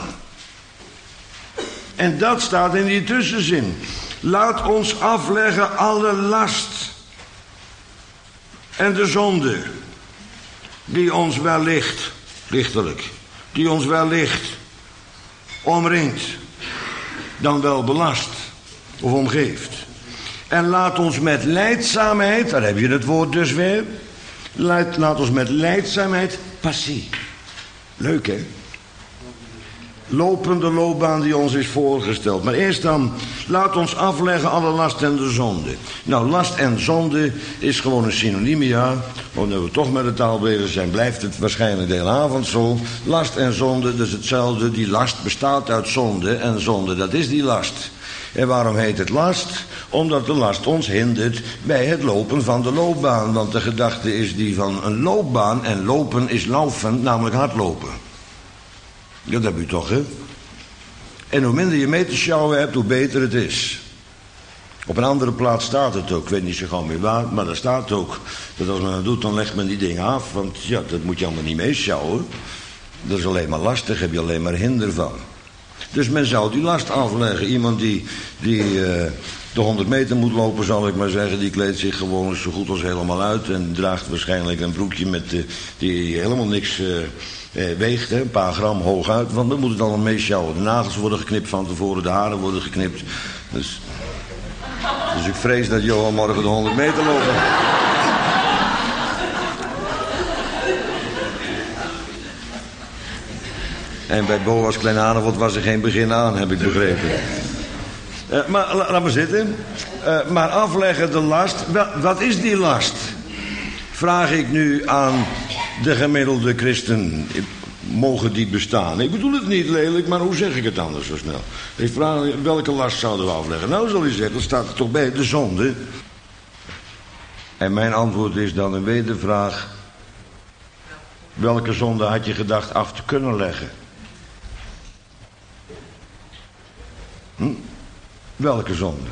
En dat staat in die tussenzin. Laat ons afleggen alle last en de zonde die ons wellicht, lichtelijk, die ons wellicht omringt, dan wel belast of omgeeft. En laat ons met lijdzaamheid, daar heb je het woord dus weer, laat ons met lijdzaamheid passie. Leuk hè? Lopende loopbaan die ons is voorgesteld. Maar eerst dan, laat ons afleggen alle last en de zonde. Nou, last en zonde is gewoon een synoniem, ja. Omdat we toch met de taal bezig zijn, blijft het waarschijnlijk de hele avond zo. Last en zonde, dus hetzelfde. Die last bestaat uit zonde en zonde, dat is die last. En waarom heet het last? Omdat de last ons hindert bij het lopen van de loopbaan. Want de gedachte is die van een loopbaan en lopen is laufen, namelijk hardlopen. Dat heb u toch, hè? En hoe minder je mee te sjouwen hebt, hoe beter het is. Op een andere plaats staat het ook, ik weet niet zo gauw meer waar, maar daar staat ook dat als men dat doet, dan legt men die dingen af. Want ja, dat moet je allemaal niet mee sjouwen. Dat is alleen maar lastig, heb je alleen maar hinder van. Dus men zou die last afleggen. Iemand die de 100 meter moet lopen, zal ik maar zeggen, die kleedt zich gewoon zo goed als helemaal uit en draagt waarschijnlijk een broekje met die helemaal niks weegt, hè, een paar gram hooguit, want we moeten het allemaal meesjouwen. De nagels worden geknipt van tevoren, de haren worden geknipt. Dus ik vrees dat Johan morgen de 100 meter loopt. En bij Boas Kleinhaneveld was er geen begin aan, heb ik begrepen. Maar laat maar zitten. Maar afleggen de last. Wat is die last? Vraag ik nu aan de gemiddelde christen. Mogen die bestaan? Ik bedoel het niet lelijk, maar hoe zeg ik het anders zo snel? Ik vraag, welke last zouden we afleggen? Nou, zal je zeggen, dat staat er toch bij, de zonde. En mijn antwoord is dan een wedervraag. Welke zonde had je gedacht af te kunnen leggen? Welke zonde?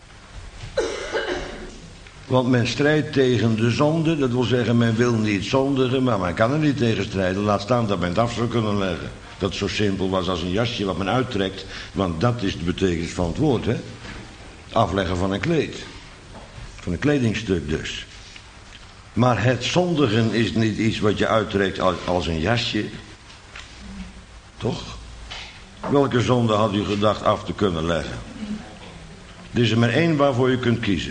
Want men strijdt tegen de zonde, dat wil zeggen men wil niet zondigen, maar men kan er niet tegen strijden. Laat staan dat men het af zou kunnen leggen. Dat het zo simpel was als een jasje wat men uittrekt, want dat is de betekenis van het woord, hè? Afleggen van een kleed. Van een kledingstuk dus. Maar het zondigen is niet iets wat je uittrekt als een jasje. Toch? Welke zonde had u gedacht af te kunnen leggen? Er is er maar één waarvoor je kunt kiezen.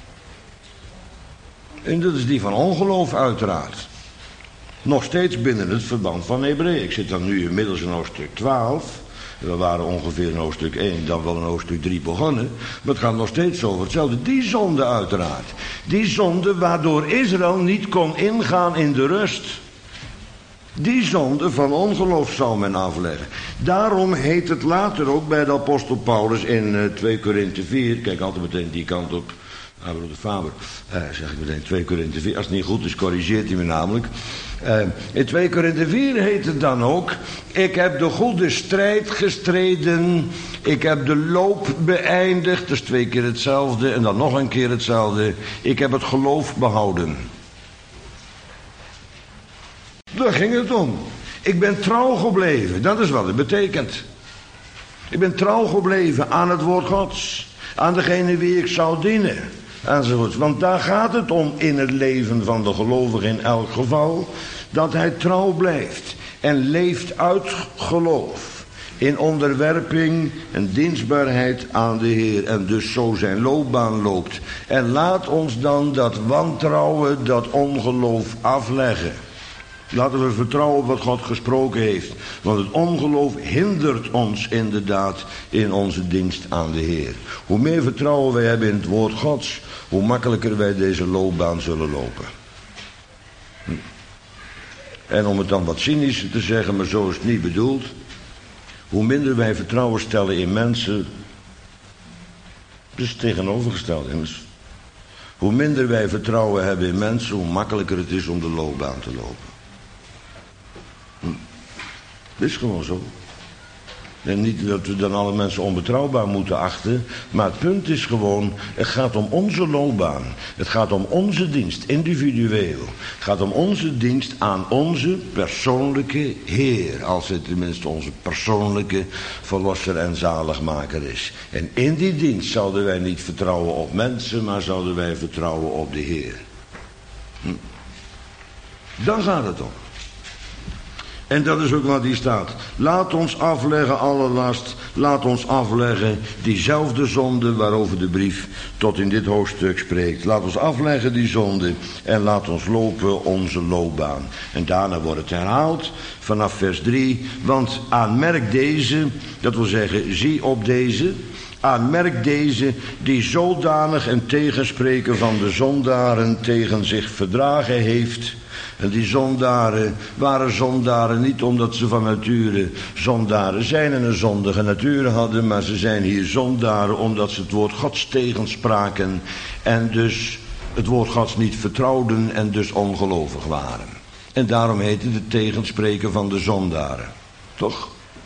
En dat is die van ongeloof uiteraard. Nog steeds binnen het verband van Hebreeën. Ik zit dan nu inmiddels in hoofdstuk 12. We waren ongeveer in hoofdstuk 1, dan wel in hoofdstuk 3 begonnen. Maar het gaat nog steeds over hetzelfde. Die zonde uiteraard. Die zonde waardoor Israël niet kon ingaan in de rust. Die zonde van ongeloof zal men afleggen. Daarom heet het later ook bij de apostel Paulus in 2 Korinthe 4. Kijk altijd meteen die kant op. Broeder Faber, zeg ik meteen 2 Korinthe 4. Als het niet goed is, corrigeert hij me namelijk. In 2 Korinthe 4 heet het dan ook. Ik heb de goede strijd gestreden. Ik heb de loop beëindigd. Dat is 2 keer hetzelfde. En dan nog een keer hetzelfde. Ik heb het geloof behouden. Daar ging het om. Ik ben trouw gebleven. Dat is wat het betekent. Ik ben trouw gebleven aan het woord Gods. Aan degene wie ik zou dienen. Enzovoort. Want daar gaat het om in het leven van de gelovige in elk geval. Dat hij trouw blijft. En leeft uit geloof. In onderwerping en dienstbaarheid aan de Heer. En dus zo zijn loopbaan loopt. En laat ons dan dat wantrouwen, dat ongeloof afleggen. Laten we vertrouwen op wat God gesproken heeft. Want het ongeloof hindert ons inderdaad in onze dienst aan de Heer. Hoe meer vertrouwen wij hebben in het woord Gods, hoe makkelijker wij deze loopbaan zullen lopen. En om het dan wat cynischer te zeggen, maar zo is het niet bedoeld. Hoe minder wij vertrouwen stellen in mensen, dus het tegenovergesteld immers. Hoe minder wij vertrouwen hebben in mensen, hoe makkelijker het is om de loopbaan te lopen. Dat is gewoon zo. En niet dat we dan alle mensen onbetrouwbaar moeten achten. Maar het punt is gewoon, het gaat om onze loopbaan. Het gaat om onze dienst, individueel. Het gaat om onze dienst aan onze persoonlijke Heer. Als het tenminste onze persoonlijke verlosser en zaligmaker is. En in die dienst zouden wij niet vertrouwen op mensen, maar zouden wij vertrouwen op de Heer. Dan gaat het om. En dat is ook wat hier staat. Laat ons afleggen alle last. Laat ons afleggen diezelfde zonde waarover de brief tot in dit hoofdstuk spreekt. Laat ons afleggen die zonde en laat ons lopen onze loopbaan. En daarna wordt het herhaald vanaf vers 3. Want aanmerk deze, dat wil zeggen zie op deze. Aanmerk deze die zodanig een tegenspreker van de zondaren tegen zich verdragen heeft. En die zondaren waren zondaren niet omdat ze van nature zondaren zijn en een zondige natuur hadden, maar ze zijn hier zondaren omdat ze het woord Gods tegenspraken en dus het woord Gods niet vertrouwden en dus ongelovig waren. En daarom heette het tegenspreken van de zondaren. Toch?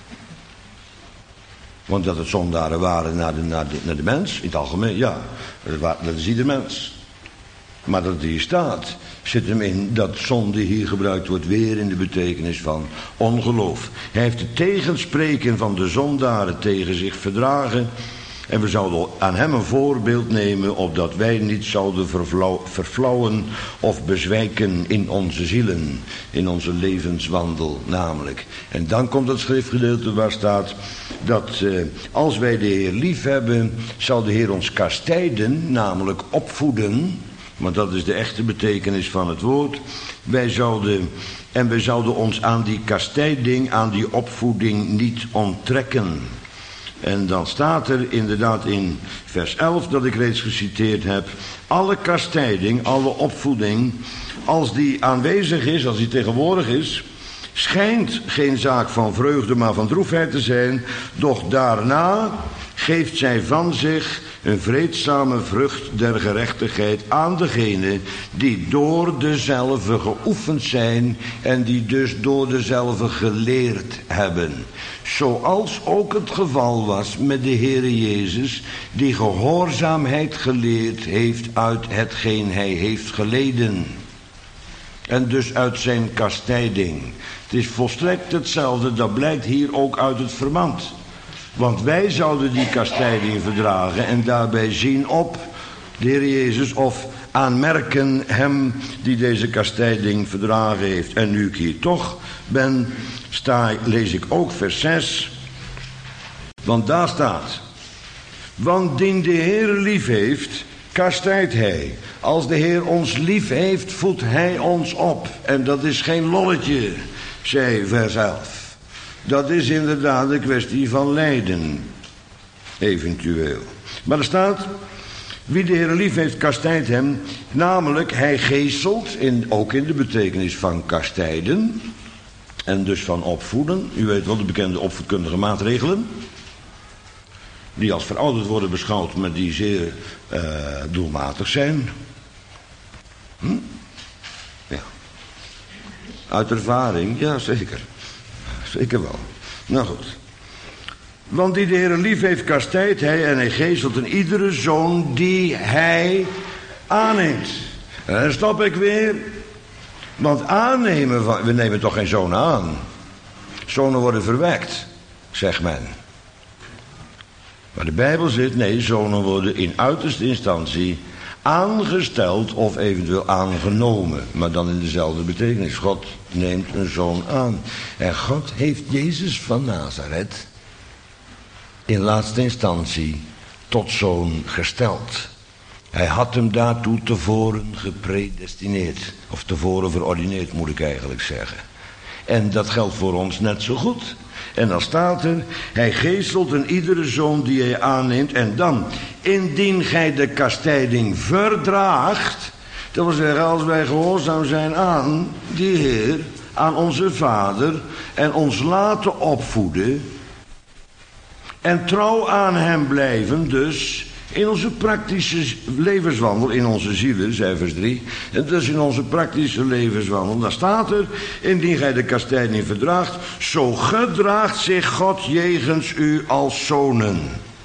Want dat het zondaren waren naar de mens, in het algemeen, ja, dat is ieder mens. Maar dat het hier staat, zit hem in dat zonde hier gebruikt wordt weer in de betekenis van ongeloof. Hij heeft het tegenspreken van de zondaren tegen zich verdragen. En we zouden aan hem een voorbeeld nemen, opdat wij niet zouden verflauwen of bezwijken in onze zielen, in onze levenswandel namelijk. En dan komt het schriftgedeelte waar staat dat als wij de Heer lief hebben, zal de Heer ons kastijden, namelijk opvoeden. Want dat is de echte betekenis van het woord. Wij zouden ons aan die kastijding, aan die opvoeding niet onttrekken. En dan staat er inderdaad in vers 11 dat ik reeds geciteerd heb. Alle kastijding, alle opvoeding, als die aanwezig is, als die tegenwoordig is, schijnt geen zaak van vreugde maar van droefheid te zijn. Doch daarna geeft zij van zich een vreedzame vrucht der gerechtigheid aan degenen die door dezelfde geoefend zijn en die dus door dezelfde geleerd hebben. Zoals ook het geval was met de Heere Jezus, die gehoorzaamheid geleerd heeft uit hetgeen hij heeft geleden. En dus uit zijn kastijding. Het is volstrekt hetzelfde, dat blijkt hier ook uit het verband. Want wij zouden die kastijding verdragen en daarbij zien op de Heer Jezus of aanmerken hem die deze kastijding verdragen heeft. En nu ik hier toch ben, lees ik ook vers 6. Want daar staat: want dien de Heer lief heeft, kastijdt hij. Als de Heer ons lief heeft, voedt hij ons op. En dat is geen lolletje, zei vers 11. Dat is inderdaad een kwestie van lijden, eventueel. Maar er staat, wie de Heer lief heeft, kastijdt hem. Namelijk, hij geeselt, ook in de betekenis van kastijden. En dus van opvoeden. U weet wel de bekende opvoedkundige maatregelen. Die als verouderd worden beschouwd, maar die zeer doelmatig zijn. Ja. Uit ervaring, ja zeker. Zeker wel. Nou goed. Want die de Heer lief heeft, kastijdt hij en hij geeselt een iedere zoon die hij aanneemt. En dan stop ik weer. Want aannemen, we nemen toch geen zonen aan. Zonen worden verwekt, zegt men. Maar de Bijbel zegt, nee, zonen worden in uiterste instantie aangesteld of eventueel aangenomen. Maar dan in dezelfde betekenis. God neemt een zoon aan. En God heeft Jezus van Nazareth in laatste instantie tot zoon gesteld. Hij had hem daartoe tevoren gepredestineerd. Of tevoren verordineerd, moet ik eigenlijk zeggen. En dat geldt voor ons net zo goed. En dan staat er, hij geestelt een iedere zoon die hij aanneemt. En dan, indien gij de kastijding verdraagt. Dat wil zeggen, als wij gehoorzaam zijn aan die Heer, aan onze Vader. En ons laten opvoeden. En trouw aan hem blijven, dus in onze praktische levenswandel, in onze zielen, zei vers 3. En dus in onze praktische levenswandel, daar staat er, indien gij de kastijding verdraagt, zo gedraagt zich God jegens u als zonen.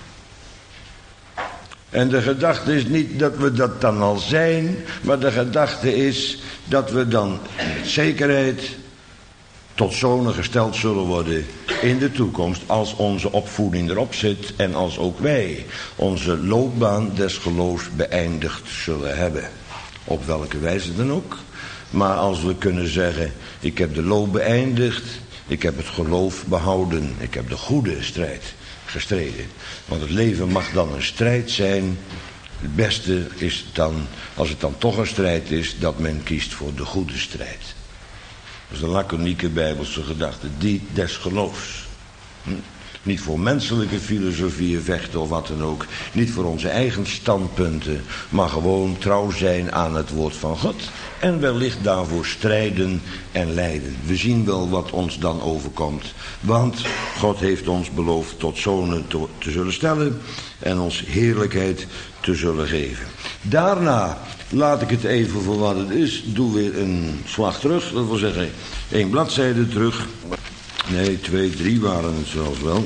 En de gedachte is niet dat we dat dan al zijn, maar de gedachte is dat we dan met zekerheid tot zonen gesteld zullen worden in de toekomst, als onze opvoeding erop zit en als ook wij onze loopbaan des geloofs beëindigd zullen hebben. Op welke wijze dan ook. Maar als we kunnen zeggen, ik heb de loop beëindigd, ik heb het geloof behouden, ik heb de goede strijd gestreden. Want het leven mag dan een strijd zijn. Het beste is dan, als het dan toch een strijd is, dat men kiest voor de goede strijd. Dat is een laconieke bijbelse gedachte, die des geloofs. Niet voor menselijke filosofieën vechten of wat dan ook. Niet voor onze eigen standpunten, maar gewoon trouw zijn aan het woord van God. En wellicht daarvoor strijden en lijden. We zien wel wat ons dan overkomt. Want God heeft ons beloofd tot zonen te zullen stellen en ons heerlijkheid te zullen geven. Daarna laat ik het even voor wat het is. Doe weer een slag terug. Dat wil zeggen 1 bladzijde terug. Nee, 2, 3 waren het zelfs wel.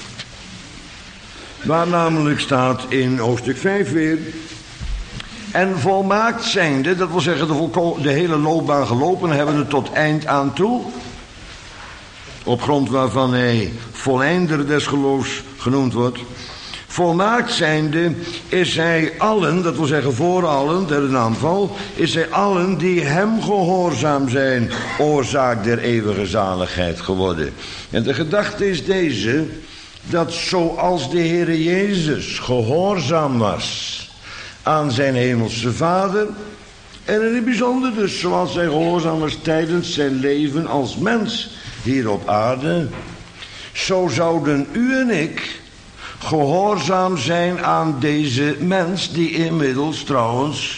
Waar namelijk staat in hoofdstuk 5 weer. En volmaakt zijnde, dat wil zeggen de hele loopbaan gelopen hebben tot eind aan toe. Op grond waarvan hij volleinder des geloofs genoemd wordt. Volmaakt zijnde is hij allen, dat wil zeggen voor allen, derde naamval, is hij allen die hem gehoorzaam zijn, oorzaak der eeuwige zaligheid geworden. En de gedachte is deze, dat zoals de Heere Jezus gehoorzaam was aan zijn hemelse Vader, en in het bijzonder dus zoals hij gehoorzaam was tijdens zijn leven als mens hier op aarde, zo zouden u en ik gehoorzaam zijn aan deze mens die inmiddels trouwens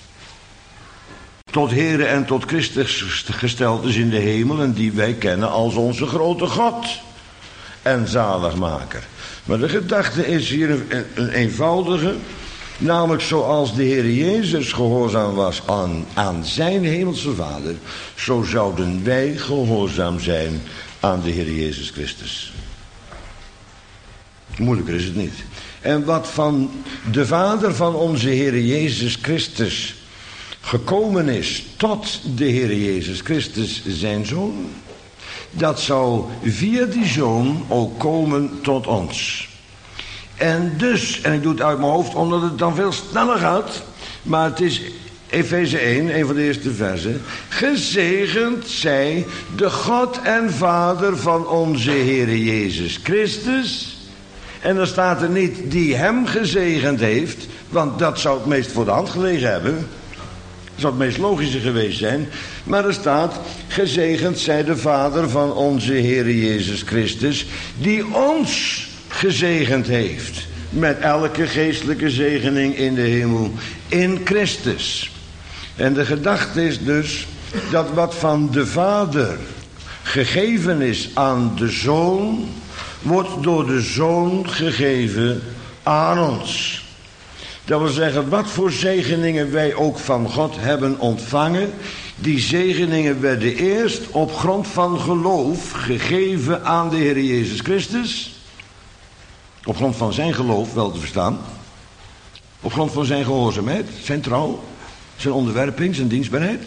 tot Heere en tot Christus gesteld is in de hemel en die wij kennen als onze grote God en zaligmaker. Maar de gedachte is hier een eenvoudige, namelijk zoals de Heer Jezus gehoorzaam was aan zijn hemelse Vader, zo zouden wij gehoorzaam zijn aan de Heer Jezus Christus. Moeilijker is het niet. En wat van de Vader van onze Heer Jezus Christus gekomen is tot de Heer Jezus Christus zijn Zoon, dat zou via die Zoon ook komen tot ons. En dus, en ik doe het uit mijn hoofd omdat het dan veel sneller gaat, maar het is Efeze 1, een van de eerste versen. Gezegend zij de God en Vader van onze Heer Jezus Christus. En dan staat er niet die hem gezegend heeft, want dat zou het meest voor de hand gelegen hebben. Dat zou het meest logische geweest zijn. Maar er staat, gezegend zij de Vader van onze Heer Jezus Christus, die ons gezegend heeft met elke geestelijke zegening in de hemel in Christus. En de gedachte is dus dat wat van de Vader gegeven is aan de Zoon, wordt door de Zoon gegeven aan ons. Dat wil zeggen, wat voor zegeningen wij ook van God hebben ontvangen, die zegeningen werden eerst op grond van geloof gegeven aan de Heer Jezus Christus. Op grond van zijn geloof wel te verstaan. Op grond van zijn gehoorzaamheid, zijn trouw, zijn onderwerping, zijn dienstbaarheid.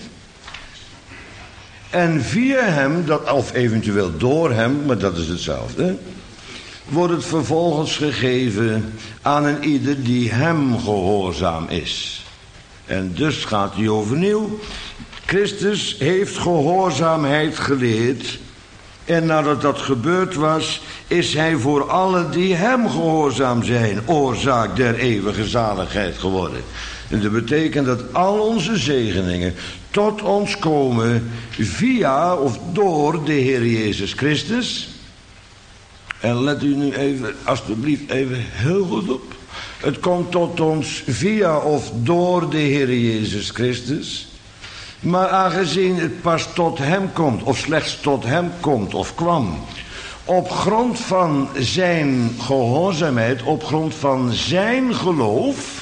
En via hem, of eventueel door hem, maar dat is hetzelfde, wordt het vervolgens gegeven aan een ieder die hem gehoorzaam is. En dus gaat hij overnieuw. Christus heeft gehoorzaamheid geleerd. En nadat dat gebeurd was, is hij voor allen die hem gehoorzaam zijn, oorzaak der eeuwige zaligheid geworden. En dat betekent dat al onze zegeningen tot ons komen via of door de Heer Jezus Christus. En let u nu even, alstublieft, even heel goed op. Het komt tot ons via of door de Heer Jezus Christus. Maar aangezien het pas tot hem komt, of slechts tot hem komt of kwam, op grond van zijn gehoorzaamheid, op grond van zijn geloof,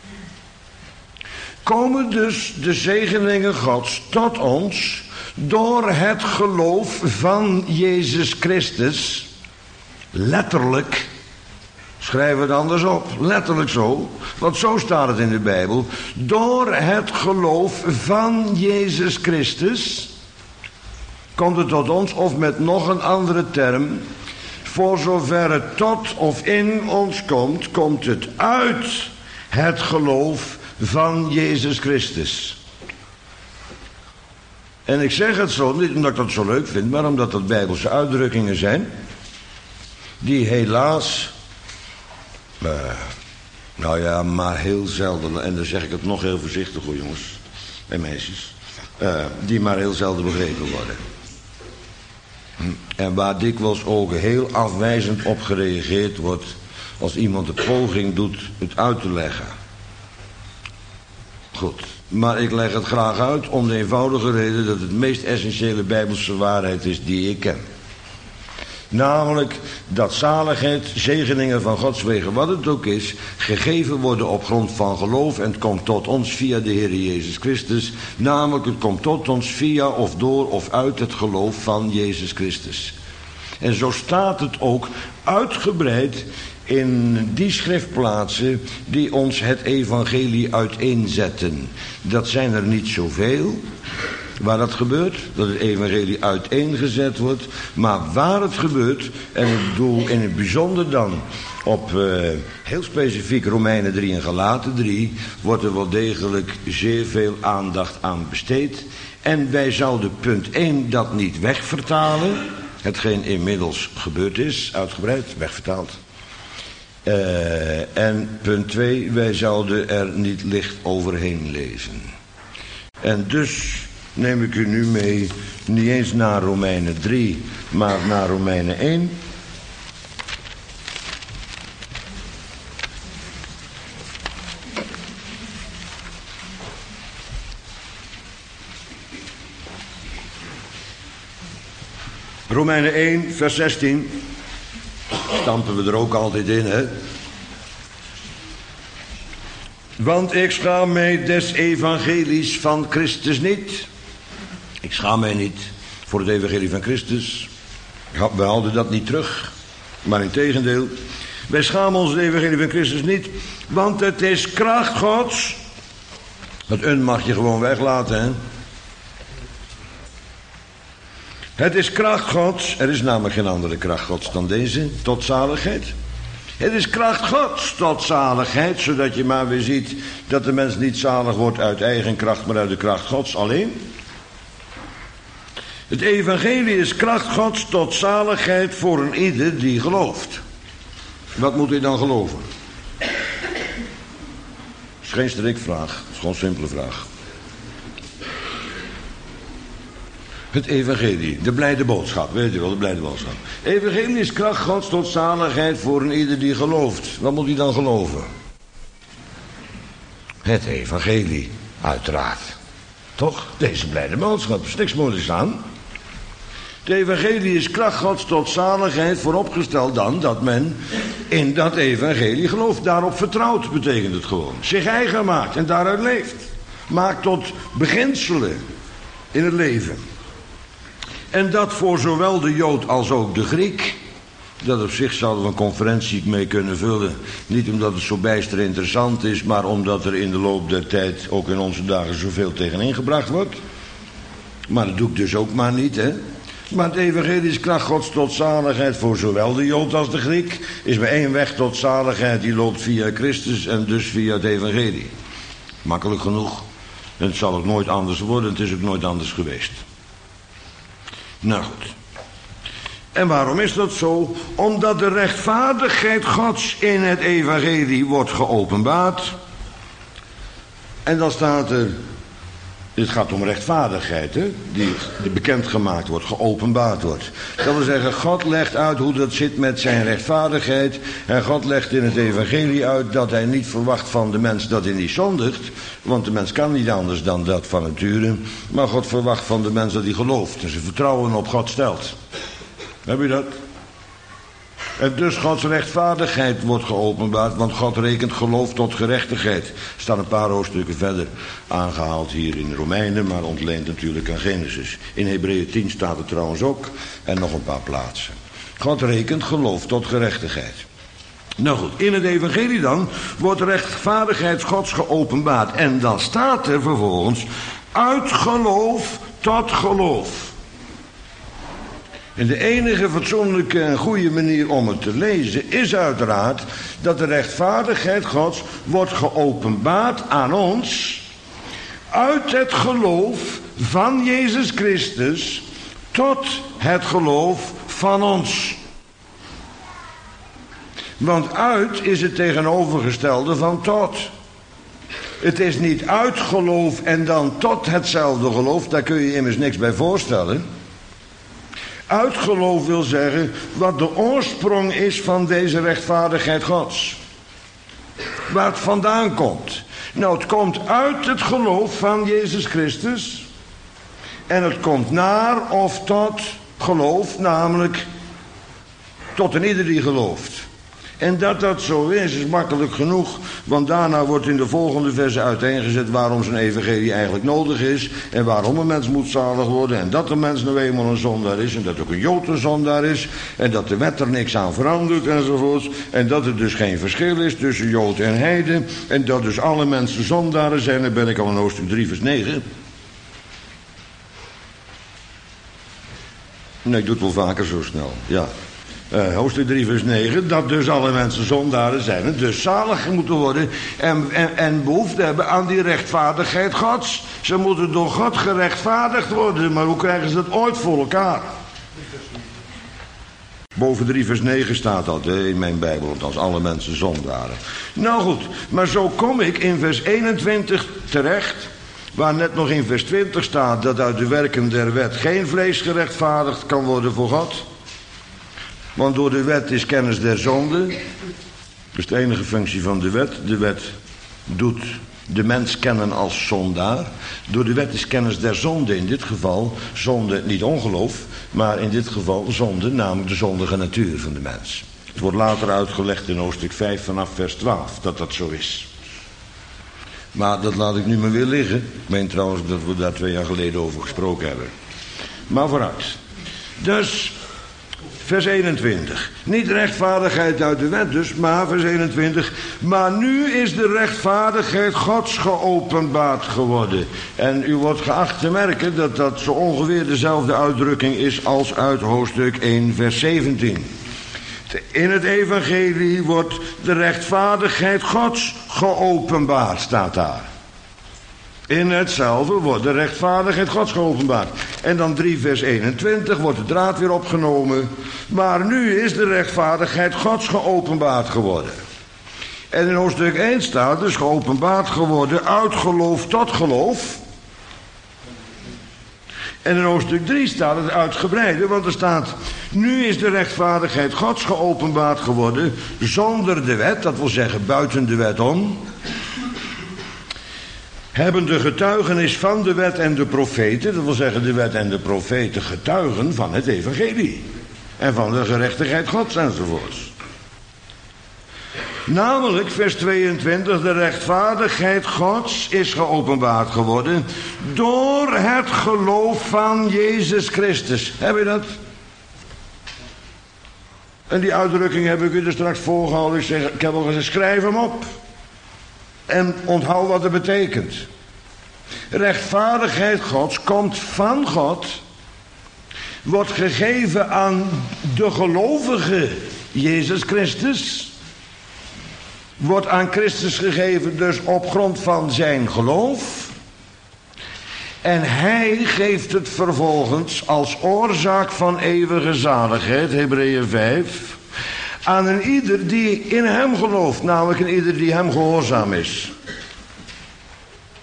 komen dus de zegeningen Gods tot ons door het geloof van Jezus Christus. Letterlijk, schrijven we het anders op, letterlijk zo, want zo staat het in de Bijbel. Door het geloof van Jezus Christus komt het tot ons, of met nog een andere term, voor zover het tot of in ons komt, komt het uit het geloof van Jezus Christus. En ik zeg het zo, niet omdat ik dat zo leuk vind, maar omdat dat Bijbelse uitdrukkingen zijn, die helaas, nou ja, maar heel zelden, en dan zeg ik het nog heel voorzichtig hoor jongens en meisjes, die maar heel zelden begrepen worden. En waar dikwijls ook heel afwijzend op gereageerd wordt als iemand de poging doet het uit te leggen. Goed, maar ik leg het graag uit om de eenvoudige reden dat het meest essentiële Bijbelse waarheid is die ik ken. Namelijk dat zaligheid, zegeningen van Gods wegen, wat het ook is, gegeven worden op grond van geloof. En het komt tot ons via de Heer Jezus Christus. Namelijk het komt tot ons via of door of uit het geloof van Jezus Christus. En zo staat het ook uitgebreid in die schriftplaatsen die ons het evangelie uiteenzetten. Dat zijn er niet zoveel waar dat gebeurt, dat het evangelie uiteengezet wordt, maar waar het gebeurt, en ik doe in het bijzonder dan op heel specifiek Romeinen 3 en Galaten 3, wordt er wel degelijk zeer veel aandacht aan besteed. En wij zouden punt 1 dat niet wegvertalen, hetgeen inmiddels gebeurd is, uitgebreid, wegvertaald. En punt 2, wij zouden er niet licht overheen lezen. En dus neem ik u nu mee, niet eens naar Romeinen 3, maar naar Romeinen 1. Romeinen 1, vers 16. Stampen we er ook altijd in, hè? Want ik schaam mij des evangelies van Christus niet. Ik schaam mij niet voor het evangelie van Christus. We houden dat niet terug. Maar in tegendeel, wij schamen ons het evangelie van Christus niet. Want het is kracht Gods. Dat mag je gewoon weglaten, hè. Het is kracht Gods. Er is namelijk geen andere kracht Gods dan deze, tot zaligheid. Het is kracht Gods tot zaligheid, zodat je maar weer ziet dat de mens niet zalig wordt uit eigen kracht, maar uit de kracht Gods alleen. Het evangelie is kracht Gods tot zaligheid voor een ieder die gelooft. Wat moet hij dan geloven? Dat is geen strikvraag, dat is gewoon een simpele vraag. Het evangelie, de blijde boodschap, weet u wel, de blijde boodschap. Evangelie is kracht Gods tot zaligheid voor een ieder die gelooft. Wat moet hij dan geloven? Het evangelie, uiteraard. Toch? Deze blijde boodschap, er is niks moeilijks aan. Het evangelie is kracht Gods tot zaligheid, vooropgesteld dan dat men in dat evangelie gelooft. Daarop vertrouwt betekent het gewoon. Zich eigen maakt en daaruit leeft. Maakt tot beginselen in het leven. En dat voor zowel de Jood als ook de Griek. Dat op zich zouden we een conferentie mee kunnen vullen. Niet omdat het zo bijster interessant is, maar omdat er in de loop der tijd ook in onze dagen zoveel tegenin gebracht wordt. Maar dat doe ik dus ook maar niet, hè. Maar het evangelie is kracht Gods tot zaligheid voor zowel de Jood als de Griek. Is maar één weg tot zaligheid, die loopt via Christus en dus via het evangelie. Makkelijk genoeg. En het zal ook nooit anders worden, het is ook nooit anders geweest. Nou goed. En waarom is dat zo? Omdat de rechtvaardigheid Gods in het evangelie wordt geopenbaard. En dan staat er, dit gaat om rechtvaardigheid, hè, die bekendgemaakt wordt, geopenbaard wordt. Dat wil zeggen, God legt uit hoe dat zit met zijn rechtvaardigheid. En God legt in het evangelie uit dat hij niet verwacht van de mens dat hij niet zondigt. Want de mens kan niet anders dan dat van nature. Maar God verwacht van de mens dat hij gelooft en zijn vertrouwen op God stelt. Heb je dat? En dus Gods rechtvaardigheid wordt geopenbaard, want God rekent geloof tot gerechtigheid. Er staan een paar hoofdstukken verder aangehaald hier in Romeinen, maar ontleend natuurlijk aan Genesis. In Hebreeën 10 staat het trouwens ook en nog een paar plaatsen. God rekent geloof tot gerechtigheid. Nou goed, in het evangelie dan wordt de rechtvaardigheid Gods geopenbaard. En dan staat er vervolgens uit geloof tot geloof. En de enige fatsoenlijke en goede manier om het te lezen is uiteraard dat de rechtvaardigheid Gods wordt geopenbaard aan ons uit het geloof van Jezus Christus tot het geloof van ons. Want uit is het tegenovergestelde van tot. Het is niet uit geloof en dan tot hetzelfde geloof, daar kun je immers niks bij voorstellen. Uitgeloof wil zeggen wat de oorsprong is van deze rechtvaardigheid Gods. Waar het vandaan komt. Nou, het komt uit het geloof van Jezus Christus. En het komt naar of tot geloof, namelijk tot een ieder die gelooft. En dat dat zo is makkelijk genoeg. Want daarna wordt in de volgende versen uiteengezet waarom zijn evangelie eigenlijk nodig is. En waarom een mens moet zalig worden. En dat de mens nou eenmaal een zondaar is. En dat ook een Jood een zondaar is. En dat de wet er niks aan verandert enzovoorts. En dat er dus geen verschil is tussen Jood en heiden. En dat dus alle mensen zondaren zijn. Dan ben ik al in hoofdstuk 3 vers 9. Nee, ik doe het wel vaker zo snel. Ja. Hoofdstuk 3 vers 9, dat dus alle mensen zondaren zijn en dus zalig moeten worden en behoefte hebben aan die rechtvaardigheid Gods. Ze moeten door God gerechtvaardigd worden, maar hoe krijgen ze dat ooit voor elkaar? Boven 3 vers 9 staat dat in mijn Bijbel, althans alle mensen zondaren. Nou goed, maar zo kom ik in vers 21 terecht, waar net nog in vers 20 staat dat uit de werken der wet geen vlees gerechtvaardigd kan worden voor God. Want door de wet is kennis der zonde. Dat is de enige functie van de wet. De wet doet de mens kennen als zondaar. Door de wet is kennis der zonde in dit geval. Zonde, niet ongeloof, maar in dit geval zonde, namelijk de zondige natuur van de mens. Het wordt later uitgelegd in hoofdstuk 5 vanaf vers 12 dat dat zo is. Maar dat laat ik nu maar weer liggen. Ik meen trouwens dat we daar 2 jaar geleden over gesproken hebben. Maar vooruit. Dus vers 21. Niet rechtvaardigheid uit de wet dus, maar vers 21. Maar nu is de rechtvaardigheid Gods geopenbaard geworden. En u wordt geacht te merken dat dat zo ongeveer dezelfde uitdrukking is als uit hoofdstuk 1 vers 17. In het evangelie wordt de rechtvaardigheid Gods geopenbaard, staat daar. In hetzelfde wordt de rechtvaardigheid Gods geopenbaard. En dan 3 vers 21 wordt de draad weer opgenomen. Maar nu is de rechtvaardigheid Gods geopenbaard geworden. En in hoofdstuk 1 staat dus geopenbaard geworden uit geloof tot geloof. En in hoofdstuk 3 staat het uitgebreide, want er staat: nu is de rechtvaardigheid Gods geopenbaard geworden zonder de wet, dat wil zeggen buiten de wet om. Hebben de getuigenis van de wet en de profeten, dat wil zeggen de wet en de profeten getuigen van het evangelie. En van de gerechtigheid Gods enzovoorts. Namelijk, vers 22, de rechtvaardigheid Gods is geopenbaard geworden door het geloof van Jezus Christus. Heb je dat? En die uitdrukking heb ik u er straks voorgehouden. Ik heb al gezegd, schrijf hem op. En onthoud wat het betekent. Rechtvaardigheid Gods komt van God. Wordt gegeven aan de gelovige Jezus Christus. Wordt aan Christus gegeven dus op grond van zijn geloof. En hij geeft het vervolgens als oorzaak van eeuwige zaligheid, Hebreeën 5... aan een ieder die in hem gelooft, namelijk een ieder die hem gehoorzaam is.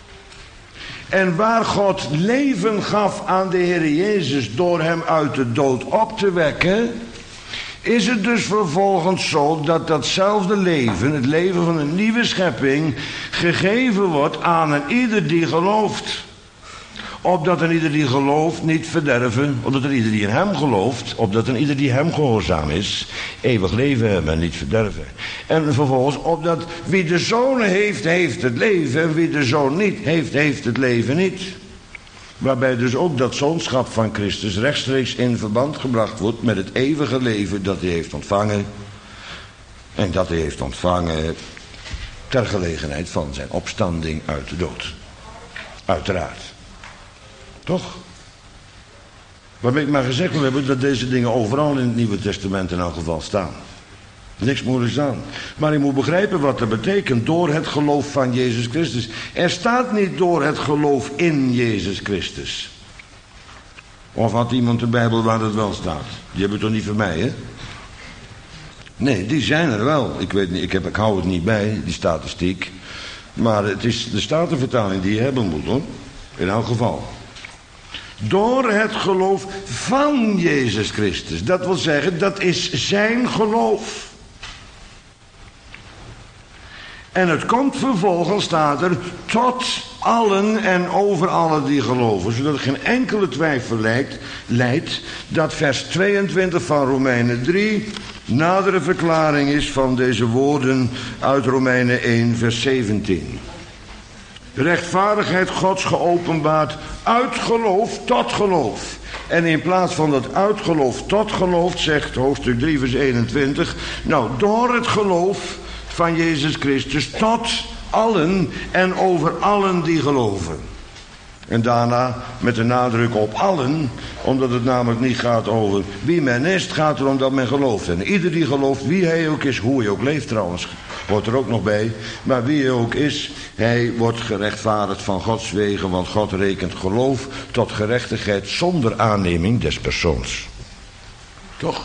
En waar God leven gaf aan de Heer Jezus door hem uit de dood op te wekken, is het dus vervolgens zo dat datzelfde leven, het leven van een nieuwe schepping, gegeven wordt aan een ieder die gelooft. Opdat een ieder die gelooft niet verderven, opdat een ieder die in hem gelooft, opdat een ieder die hem gehoorzaam is, eeuwig leven hebben en niet verderven. En vervolgens, opdat wie de Zoon heeft, heeft het leven, en wie de Zoon niet heeft, heeft het leven niet. Waarbij dus ook dat zoonschap van Christus rechtstreeks in verband gebracht wordt met het eeuwige leven dat hij heeft ontvangen. En dat hij heeft ontvangen ter gelegenheid van zijn opstanding uit de dood. Uiteraard. Toch? Waarmee ik maar gezegd wil hebben dat deze dingen overal in het Nieuwe Testament in elk geval staan. Niks moeilijks aan. Maar je moet begrijpen wat dat betekent door het geloof van Jezus Christus. Er staat niet door het geloof in Jezus Christus. Of had iemand de Bijbel waar dat wel staat? Die hebben het toch niet van mij, hè? Nee, die zijn er wel. Ik weet niet, ik hou het niet bij, die statistiek. Maar het is de Statenvertaling die je hebben moet, hoor. In elk geval. Door het geloof van Jezus Christus. Dat wil zeggen, dat is zijn geloof. En het komt vervolgens, staat er, tot allen en over allen die geloven. Zodat er geen enkele twijfel leidt dat vers 22 van Romeinen 3... nadere verklaring is van deze woorden uit Romeinen 1 vers 17. De rechtvaardigheid Gods geopenbaard uit geloof tot geloof. En in plaats van dat uit geloof tot geloof, zegt hoofdstuk 3 vers 21... nou, door het geloof van Jezus Christus tot allen en over allen die geloven. En daarna met de nadruk op allen, omdat het namelijk niet gaat over wie men is, het gaat erom dat men gelooft. En ieder die gelooft, wie hij ook is, hoe hij ook leeft trouwens, hoort er ook nog bij. Maar wie hij ook is, hij wordt gerechtvaardigd van Gods wegen, want God rekent geloof tot gerechtigheid zonder aanneming des persoons. Toch?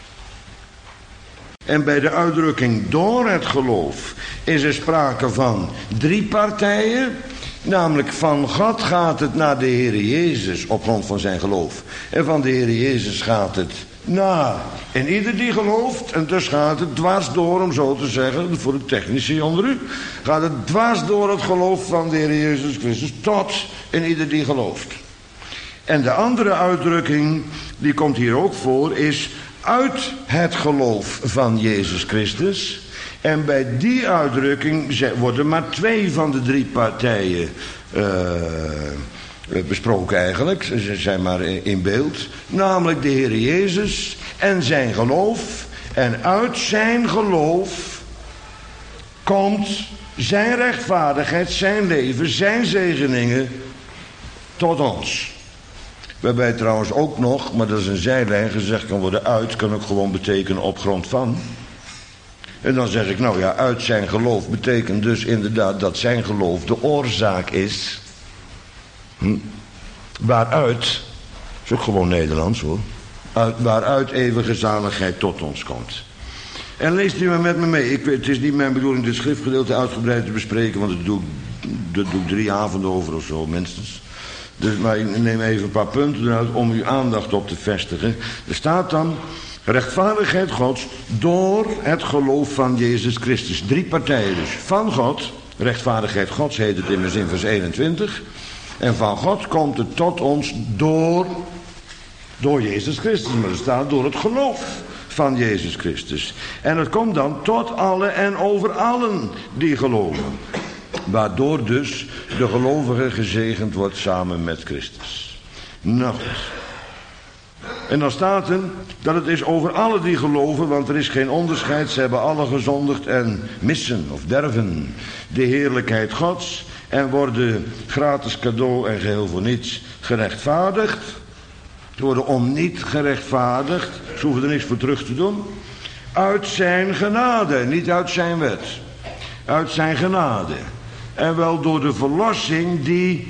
En bij de uitdrukking door het geloof is er sprake van 3 partijen. Namelijk van God gaat het naar de Heer Jezus op grond van zijn geloof. En van de Heer Jezus gaat het naar en ieder die gelooft. En dus gaat het dwars door, om zo te zeggen, voor de technici onder u. Gaat het dwars door het geloof van de Heer Jezus Christus tot en ieder die gelooft. En de andere uitdrukking, die komt hier ook voor, is uit het geloof van Jezus Christus. En bij die uitdrukking worden maar 2 van de 3 partijen besproken eigenlijk. Ze zijn maar in beeld. Namelijk de Heer Jezus en zijn geloof. En uit zijn geloof komt zijn rechtvaardigheid, zijn leven, zijn zegeningen tot ons. Waarbij trouwens ook nog, maar dat is een zijlijn, gezegd kan worden uit, kan ook gewoon betekenen op grond van. En dan zeg ik, nou ja, uit zijn geloof betekent dus inderdaad dat zijn geloof de oorzaak is. Waaruit, is ook gewoon Nederlands hoor, waaruit eeuwige zaligheid tot ons komt. En leest u maar met me mee. Het is niet mijn bedoeling dit schriftgedeelte uitgebreid te bespreken, want dat doe ik 3 avonden over of zo minstens. Dus, maar ik neem even een paar punten eruit om uw aandacht op te vestigen. Er staat dan rechtvaardigheid Gods door het geloof van Jezus Christus. 3 partijen dus. Van God, rechtvaardigheid Gods heet het immers in vers 21. En van God komt het tot ons door Jezus Christus. Maar er staat door het geloof van Jezus Christus. En het komt dan tot allen en over allen die geloven. Waardoor dus de gelovige gezegend wordt samen met Christus. Nou goed. En dan staat er dat het is over allen die geloven, want er is geen onderscheid. Ze hebben alle gezondigd en missen of derven de heerlijkheid Gods. En worden gratis cadeau en geheel voor niets gerechtvaardigd. Ze worden om niet gerechtvaardigd. Ze hoeven er niks voor terug te doen. Uit zijn genade, niet uit zijn wet. Uit zijn genade. En wel door de verlossing die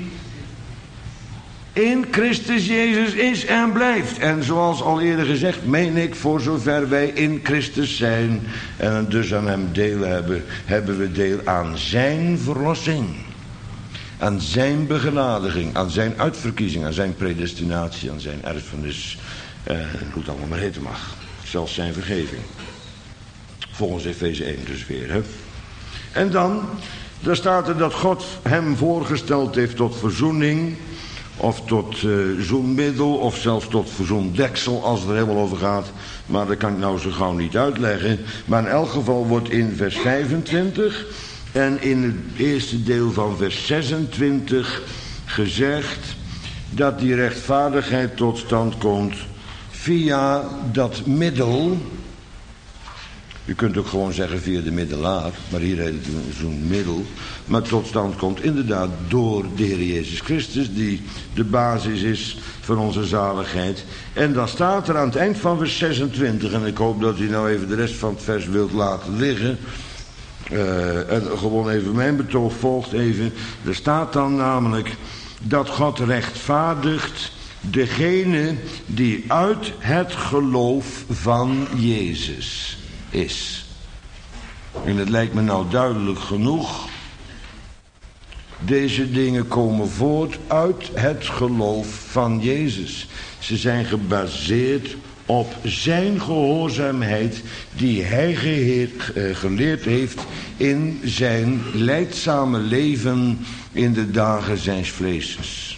in Christus Jezus is en blijft. En zoals al eerder gezegd, meen ik, voor zover wij in Christus zijn en dus aan hem deel hebben, hebben we deel aan zijn verlossing. aan zijn begenadiging, aan zijn uitverkiezing, aan zijn predestinatie, aan zijn erfenis, hoe het allemaal maar heten mag. Zelfs zijn vergeving. Volgens Efeze 1 dus weer. Hè? En dan, daar staat er dat God hem voorgesteld heeft tot verzoening, of tot zoenmiddel, of zelfs tot verzoendeksel, als het er helemaal over gaat. Maar dat kan ik nou zo gauw niet uitleggen. Maar in elk geval wordt in vers 25 en in het eerste deel van vers 26 gezegd dat die rechtvaardigheid tot stand komt via dat middel. U kunt ook gewoon zeggen via de middelaar, maar hier heet het zo'n middel. Maar tot stand komt inderdaad door de Heer Jezus Christus, die de basis is van onze zaligheid. En dan staat er aan het eind van vers 26, en ik hoop dat u nou even de rest van het vers wilt laten liggen. En gewoon even mijn betoog volgt even. Er staat dan namelijk dat God rechtvaardigt degene die uit het geloof van Jezus is. En het lijkt me nou duidelijk genoeg. Deze dingen komen voort uit het geloof van Jezus. Ze zijn gebaseerd op zijn gehoorzaamheid die hij geleerd heeft in zijn lijdzame leven in de dagen zijns vlees.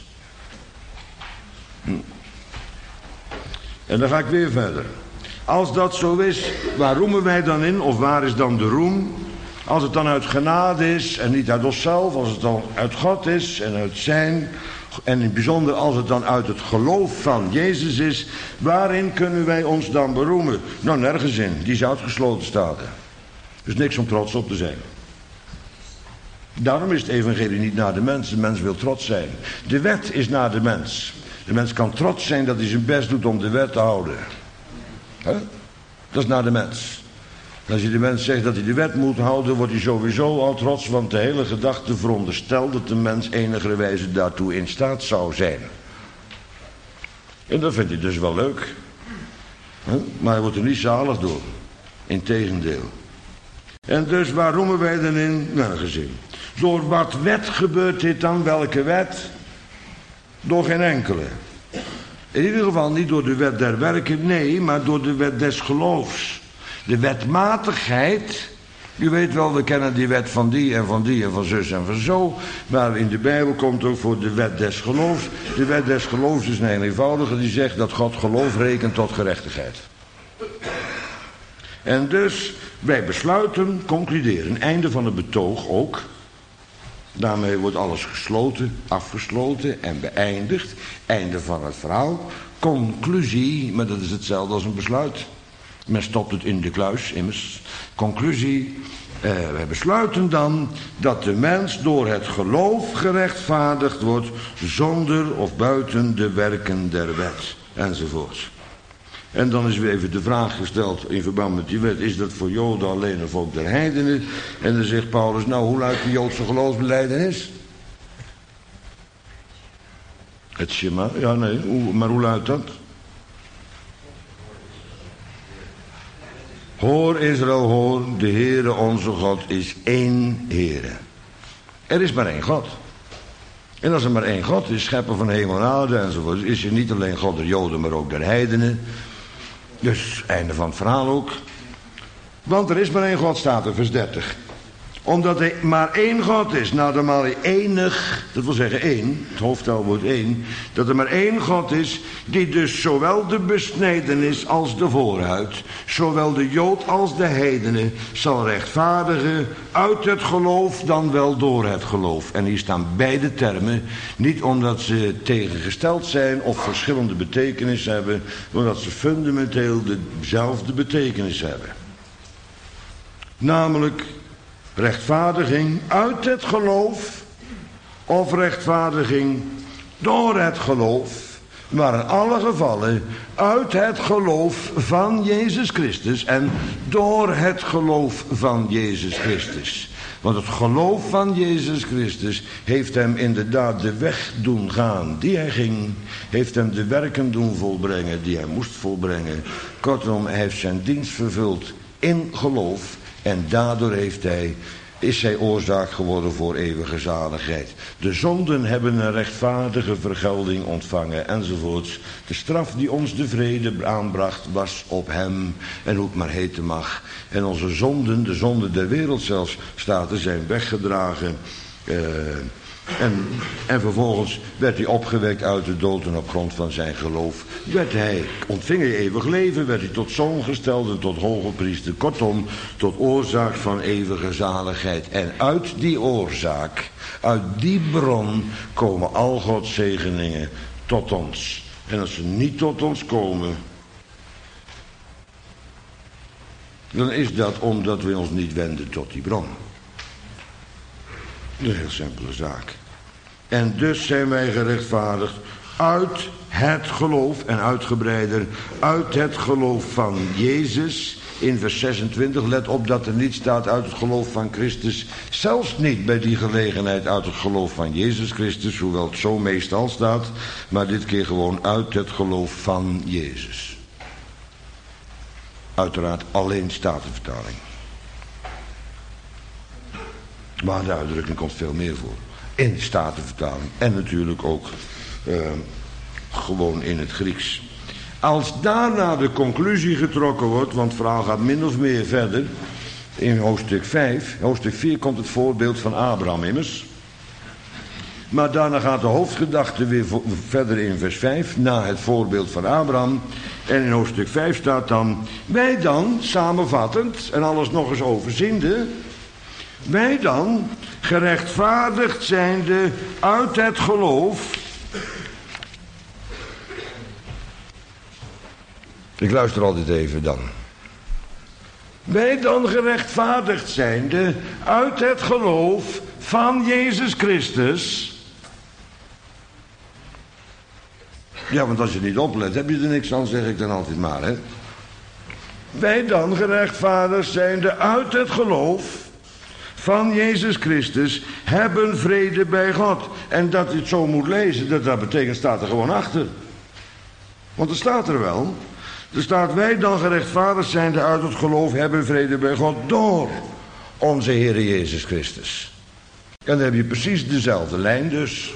En dan ga ik weer verder. Als dat zo is, waar roemen wij dan in? Of waar is dan de roem? Als het dan uit genade is en niet uit onszelf, als het dan uit God is en uit zijn, en in het bijzonder als het dan uit het geloof van Jezus is, waarin kunnen wij ons dan beroemen? Nou, nergens in. Die is uitgesloten, staat er. Dus niks om trots op te zijn. Daarom is het evangelie niet naar de mens. De mens wil trots zijn. De wet is naar de mens. De mens kan trots zijn dat hij zijn best doet om de wet te houden. Dat is naar de mens. Als je de mens zegt dat hij de wet moet houden, wordt hij sowieso al trots, want de hele gedachte veronderstelt dat de mens enigerwijze daartoe in staat zou zijn. En dat vindt hij dus wel leuk. Maar hij wordt er niet zalig door. Integendeel. En dus waar roemen wij dan in? Nergens in. Door wat wet gebeurt dit dan? Welke wet? Door geen enkele. In ieder geval niet door de wet der werken, nee, maar door de wet des geloofs. De wetmatigheid, u weet wel, we kennen die wet van die en van die en van zus en van zo. Maar in de Bijbel komt ook voor de wet des geloofs. De wet des geloofs is een heel eenvoudige, die zegt dat God geloof rekent tot gerechtigheid. En dus, wij besluiten, concluderen, einde van het betoog ook. Daarmee wordt alles gesloten, afgesloten en beëindigd. Einde van het verhaal. Conclusie, maar dat is hetzelfde als een besluit. Men stopt het in de kluis, immers. Conclusie, wij besluiten dan dat de mens door het geloof gerechtvaardigd wordt, zonder of buiten de werken der wet, enzovoort. En dan is weer even de vraag gesteld in verband met die wet, is dat voor Joden alleen of ook der heidenen? En dan zegt Paulus, nou, hoe luidt de Joodse geloofsbelijdenis? Het Shema, ja nee, maar hoe luidt dat? Hoor Israël, hoor, de Heere onze God is één Heere. Er is maar één God. En als er maar één God is, schepper van hemel en aarde enzovoort, is er niet alleen God der Joden, maar ook der heidenen. Dus, einde van het verhaal ook. Want er is maar één God, staat er, vers 30. Omdat er maar één God is, nou dan maar enig, dat wil zeggen één, het hoofdtal wordt één, dat er maar één God is, die dus zowel de besnedenis als de voorhuid, zowel de Jood als de heidenen, zal rechtvaardigen uit het geloof dan wel door het geloof. En hier staan beide termen, niet omdat ze tegengesteld zijn of verschillende betekenis hebben, maar omdat ze fundamenteel dezelfde betekenis hebben. Namelijk rechtvaardiging uit het geloof of rechtvaardiging door het geloof, maar in alle gevallen uit het geloof van Jezus Christus en door het geloof van Jezus Christus. Want het geloof van Jezus Christus heeft hem inderdaad de weg doen gaan die hij ging, heeft hem de werken doen volbrengen die hij moest volbrengen. Kortom, hij heeft zijn dienst vervuld in geloof. En daardoor heeft hij is zij oorzaak geworden voor eeuwige zaligheid. De zonden hebben een rechtvaardige vergelding ontvangen, enzovoorts. De straf die ons de vrede aanbracht, was op hem, en hoe het maar heten mag. En onze zonden, de zonden der wereld zelfs, staat er, zijn weggedragen. En vervolgens werd hij opgewekt uit de dood en op grond van zijn geloof ontving hij eeuwig leven, werd hij tot zoon gesteld en tot hoge priester. Kortom, tot oorzaak van eeuwige zaligheid. En uit die oorzaak, uit die bron, komen al Gods zegeningen tot ons. En als ze niet tot ons komen, dan is dat omdat we ons niet wenden tot die bron. Een heel simpele zaak. En dus zijn wij gerechtvaardigd uit het geloof, en uitgebreider, uit het geloof van Jezus. In vers 26, let op dat er niet staat uit het geloof van Christus. Zelfs niet bij die gelegenheid uit het geloof van Jezus Christus, hoewel het zo meestal staat. Maar dit keer gewoon uit het geloof van Jezus. Uiteraard alleen Statenvertaling. Maar de uitdrukking komt veel meer voor. In de Statenvertaling. En natuurlijk ook gewoon in het Grieks. Als daarna de conclusie getrokken wordt, want het verhaal gaat min of meer verder. In hoofdstuk 5. Hoofdstuk 4 komt het voorbeeld van Abraham immers. Maar daarna gaat de hoofdgedachte weer verder in vers 5. Na het voorbeeld van Abraham. En in hoofdstuk 5 staat dan: wij dan, samenvattend en alles nog eens overziende. Wij dan, gerechtvaardigd zijnde uit het geloof. Ik luister altijd even dan. Wij dan gerechtvaardigd zijnde uit het geloof van Jezus Christus. Ja, want als je niet oplet, heb je er niks aan, zeg ik dan altijd maar, hè. Wij dan gerechtvaardigd zijnde uit het geloof van Jezus Christus hebben vrede bij God. En dat je het zo moet lezen, dat betekent, staat er gewoon achter. Want het staat er wel. Er staat: wij dan gerechtvaardigd zijnde uit het geloof hebben vrede bij God door onze Heer Jezus Christus. En dan heb je precies dezelfde lijn dus.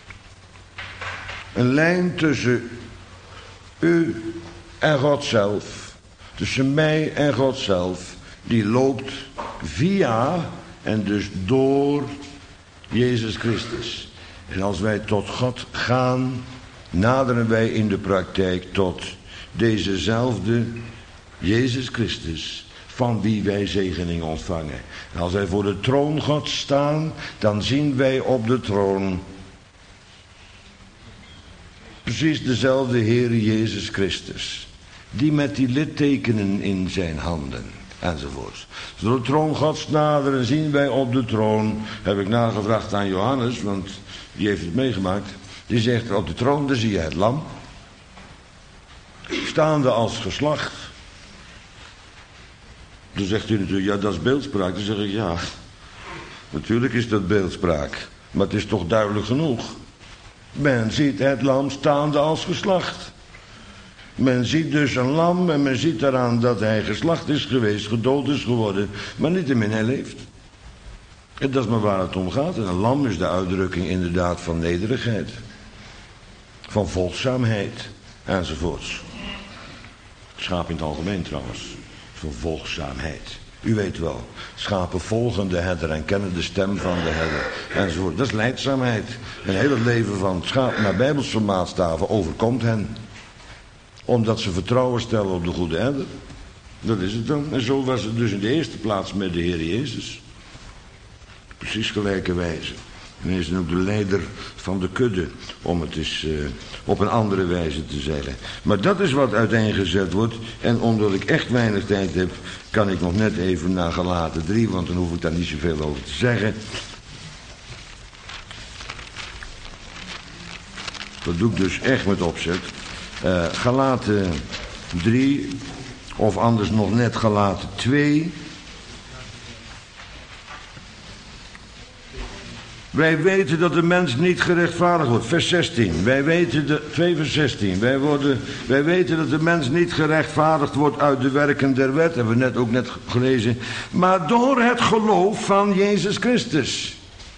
Een lijn tussen u en God zelf. Tussen mij en God zelf. Die loopt via en dus door Jezus Christus. En als wij tot God gaan, naderen wij in de praktijk tot dezezelfde Jezus Christus, van wie wij zegening ontvangen. En als wij voor de troon Gods staan, dan zien wij op de troon precies dezelfde Heer Jezus Christus, die met die littekenen in zijn handen, enzovoorts. Als we de troon Gods naderen, zien wij op de troon, heb ik nagevraagd aan Johannes, want die heeft het meegemaakt. Die zegt: op de troon, daar zie je het lam, staande als geslacht. Dan zegt u natuurlijk: ja, dat is beeldspraak. Dan zeg ik: ja, natuurlijk is dat beeldspraak, maar het is toch duidelijk genoeg. Men ziet het lam staande als geslacht. Men ziet dus een lam en men ziet daaraan dat hij geslacht is geweest, gedood is geworden, maar niettemin hij leeft. En dat is maar waar het om gaat. En een lam is de uitdrukking inderdaad van nederigheid, van volgzaamheid, enzovoorts. Schaap in het algemeen trouwens, van volgzaamheid. U weet wel, schapen volgen de herder en kennen de stem van de herder, enzovoort. Dat is lijdzaamheid. En heel het leven van het schaap naar bijbelse maatstaven overkomt hen, omdat ze vertrouwen stellen op de goede herder. Dat is het dan. En zo was het dus in de eerste plaats met de Heer Jezus. Precies gelijke wijze. En hij is dan ook de leider van de kudde, om het eens op een andere wijze te zeggen. Maar dat is wat uiteengezet wordt. En omdat ik echt weinig tijd heb, kan ik nog net even naar Galaten 3, want dan hoef ik daar niet zoveel over te zeggen. Dat doe ik dus echt met opzet. Galaten 3, of anders nog net Galaten 2. Wij weten dat de mens niet gerechtvaardigd wordt. Vers 16. 2 vers 16. Wij weten dat de mens niet gerechtvaardigd wordt uit de werken der wet. Hebben we ook net gelezen. Maar door het geloof van Jezus Christus.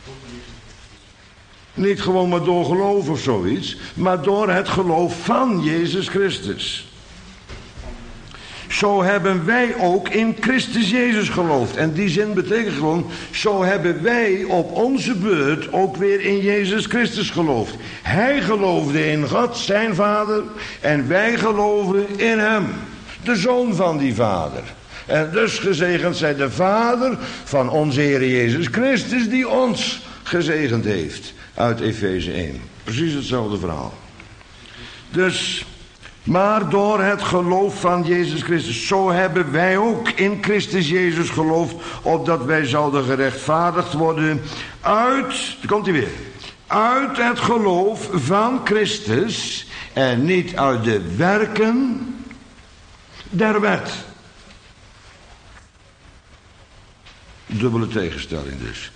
Niet gewoon maar door geloof of zoiets. Maar door het geloof van Jezus Christus. Zo hebben wij ook in Christus Jezus geloofd. En die zin betekent gewoon, zo hebben wij op onze beurt ook weer in Jezus Christus geloofd. Hij geloofde in God, zijn Vader, en wij geloofden in hem, de Zoon van die Vader. En dus gezegend zij de Vader van onze Heer Jezus Christus, die ons gezegend heeft. Uit Efeze 1. Precies hetzelfde verhaal. Dus... maar door het geloof van Jezus Christus, zo hebben wij ook in Christus Jezus geloofd, opdat wij zouden gerechtvaardigd worden uit, daar komt hij weer, uit het geloof van Christus en niet uit de werken der wet. Dubbele tegenstelling dus.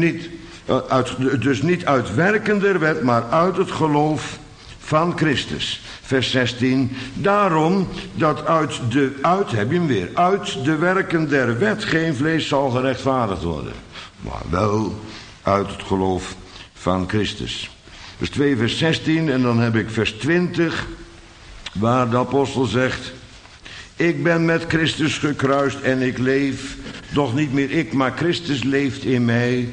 Dus niet uit werken der wet, maar uit het geloof van Christus. Vers 16. Daarom dat uit de werken der wet geen vlees zal gerechtvaardigd worden. Maar wel uit het geloof van Christus. Dus 2 vers 16 en dan heb ik vers 20. Waar de apostel zegt. Ik ben met Christus gekruist en ik leef. Doch niet meer ik, maar Christus leeft in mij.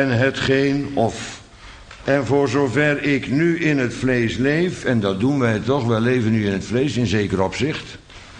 En voor zover ik nu in het vlees leef, en dat doen wij toch, wij leven nu in het vlees in zeker opzicht.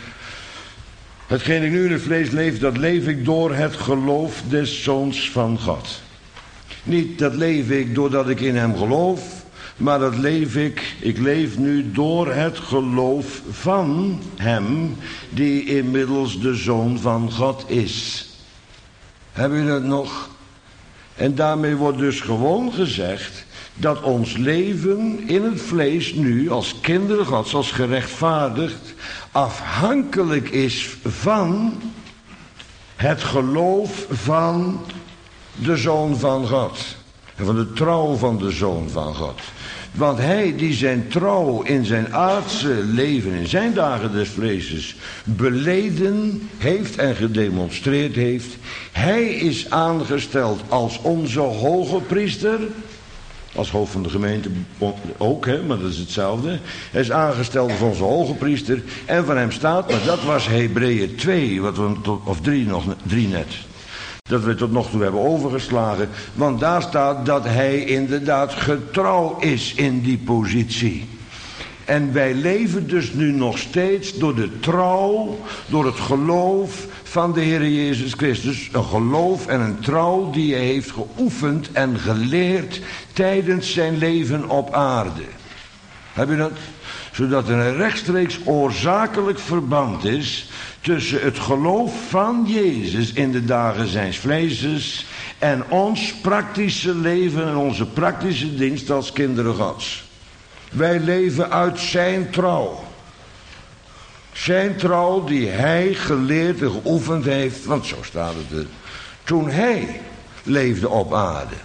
Hetgeen ik nu in het vlees leef, dat leef ik door het geloof des Zoons van God. Niet dat leef ik doordat ik in hem geloof, maar dat ik leef nu door het geloof van hem, die inmiddels de Zoon van God is. Hebben jullie dat nog? En daarmee wordt dus gewoon gezegd dat ons leven in het vlees nu als kinderen Gods, als gerechtvaardigd, afhankelijk is van het geloof van de Zoon van God. En van de trouw van de Zoon van God. Want hij die zijn trouw in zijn aardse leven, in zijn dagen des vleeses, beleden heeft en gedemonstreerd heeft. Hij is aangesteld als onze hoge priester. Als hoofd van de gemeente ook, hè, maar dat is hetzelfde. Hij is aangesteld als onze hoge priester. En van hem staat, maar dat was Hebreeën 2, of 3 net. Dat we tot nog toe hebben overgeslagen. Want daar staat dat hij inderdaad getrouw is in die positie. En wij leven dus nu nog steeds door de trouw, door het geloof van de Heer Jezus Christus. Een geloof en een trouw die hij heeft geoefend en geleerd tijdens zijn leven op aarde. Heb je dat? Zodat er een rechtstreeks oorzakelijk verband is tussen het geloof van Jezus in de dagen zijns vleeses en ons praktische leven en onze praktische dienst als kinderen Gods. Wij leven uit zijn trouw. Zijn trouw die hij geleerd en geoefend heeft, want zo staat het er, toen hij leefde op aarde.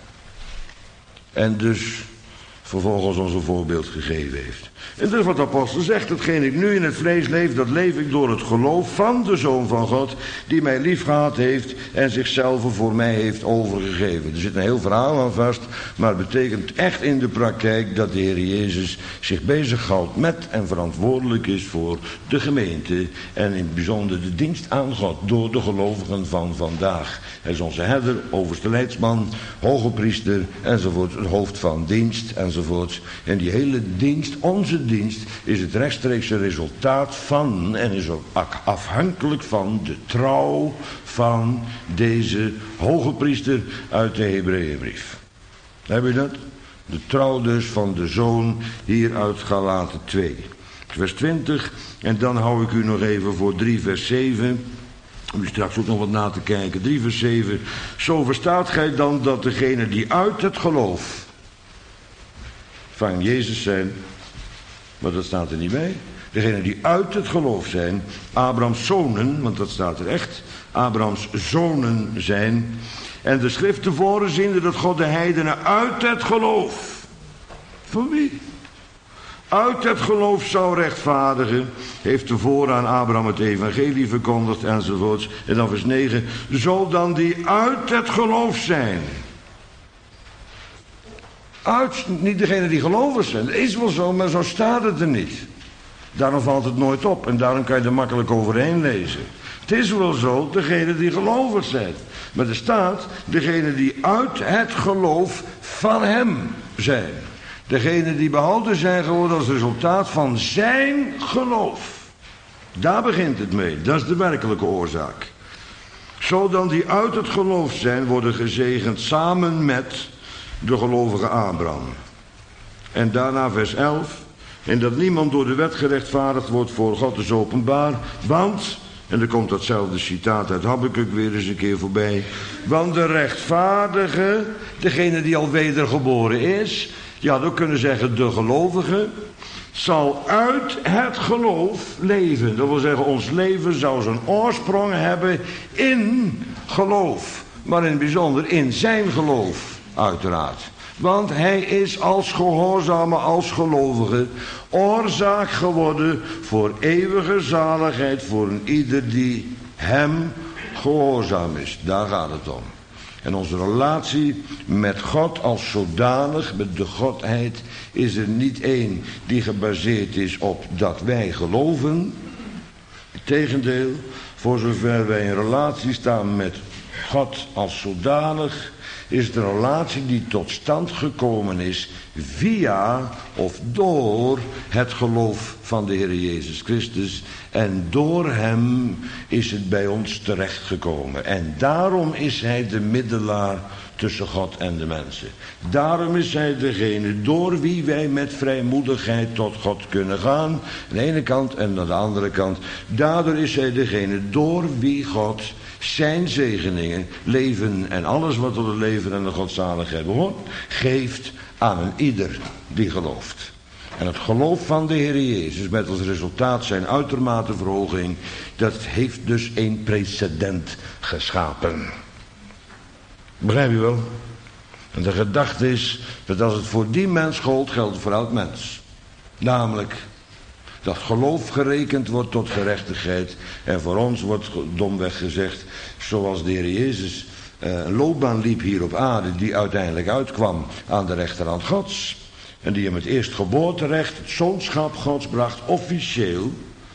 En dus vervolgens ons een voorbeeld gegeven heeft. En dat is wat de apostel zegt. Hetgeen ik nu in het vlees leef, dat leef ik door het geloof van de Zoon van God, die mij lief gehad heeft en zichzelf voor mij heeft overgegeven. Er zit een heel verhaal aan vast, maar het betekent echt in de praktijk dat de Heer Jezus zich bezighoudt met en verantwoordelijk is voor de gemeente en in het bijzonder de dienst aan God door de gelovigen van vandaag. Hij is onze herder, overste leidsman, hoge priester enzovoort, het hoofd van dienst enzovoort. En die hele dienst, onze dienst, is het rechtstreekse resultaat van en is ook afhankelijk van de trouw van deze hoge priester uit de Hebreeënbrief. Heb je dat? De trouw dus van de Zoon hier uit Galaten 2. Vers 20 en dan hou ik u nog even voor 3 vers 7... om straks ook nog wat na te kijken. 3 vers 7. Zo verstaat gij dan dat degene die uit het geloof van Jezus zijn, maar dat staat er niet bij, Degenen die uit het geloof zijn, Abrahams zonen, want dat staat er echt, Abrahams zonen zijn. En de schrift tevoren ziende dat God de heidenen uit het geloof. Van wie? Uit het geloof zou rechtvaardigen, heeft tevoren aan Abraham het evangelie verkondigd enzovoorts. En dan vers 9, zo dan die uit het geloof zijn. Niet degene die gelovers zijn. Dat is wel zo, maar zo staat het er niet. Daarom valt het nooit op en daarom kan je er makkelijk overheen lezen. Het is wel zo, degene die gelovers zijn. Maar er staat, degene die uit het geloof van hem zijn. Degene die behouden zijn geworden als resultaat van zijn geloof. Daar begint het mee, dat is de werkelijke oorzaak. Zodan die uit het geloof zijn, worden gezegend samen met de gelovige Abraham. En daarna vers 11. En dat niemand door de wet gerechtvaardigd wordt voor God is openbaar. Want, en er komt datzelfde citaat uit Habakuk weer eens een keer voorbij. Want de rechtvaardige, degene die al wedergeboren is. Ja, dan kunnen we zeggen de gelovige. Zal uit het geloof leven. Dat wil zeggen, ons leven zou zijn oorsprong hebben in geloof. Maar in het bijzonder in zijn geloof, uiteraard. Want hij is als gehoorzame, als gelovige, oorzaak geworden voor eeuwige zaligheid voor een ieder die hem gehoorzaam is. Daar gaat het om. En onze relatie met God als zodanig, met de Godheid, is er niet één die gebaseerd is op dat wij geloven. Integendeel, voor zover wij in relatie staan met God als zodanig, is het een relatie die tot stand gekomen is via of door het geloof van de Heer Jezus Christus. En door hem is het bij ons terechtgekomen. En daarom is hij de middelaar tussen God en de mensen. Daarom is hij degene door wie wij met vrijmoedigheid tot God kunnen gaan. Aan de ene kant en aan de andere kant. Daardoor is hij degene door wie God zijn zegeningen, leven en alles wat tot het leven en de godzaligheid behoort, geeft aan een ieder die gelooft. En het geloof van de Heer Jezus met als resultaat zijn uitermate verhoging, dat heeft dus een precedent geschapen. Begrijp je wel? En de gedachte is dat als het voor die mens geldt, geldt het voor elk mens. Namelijk dat geloof gerekend wordt tot gerechtigheid. En voor ons wordt domweg gezegd, zoals de Heer Jezus een loopbaan liep hier op aarde, die uiteindelijk uitkwam aan de rechterhand Gods. En die hem het eerstgeboorterecht, het zoonschap Gods bracht officieel.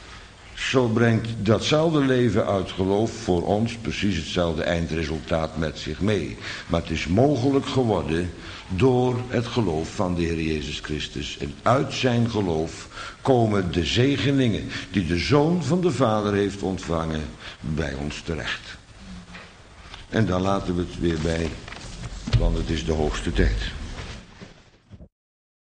Zo brengt datzelfde leven uit geloof voor ons precies hetzelfde eindresultaat met zich mee. Maar het is mogelijk geworden door het geloof van de Heer Jezus Christus. En uit zijn geloof komen de zegeningen die de Zoon van de Vader heeft ontvangen bij ons terecht. En daar laten we het weer bij, want het is de hoogste tijd.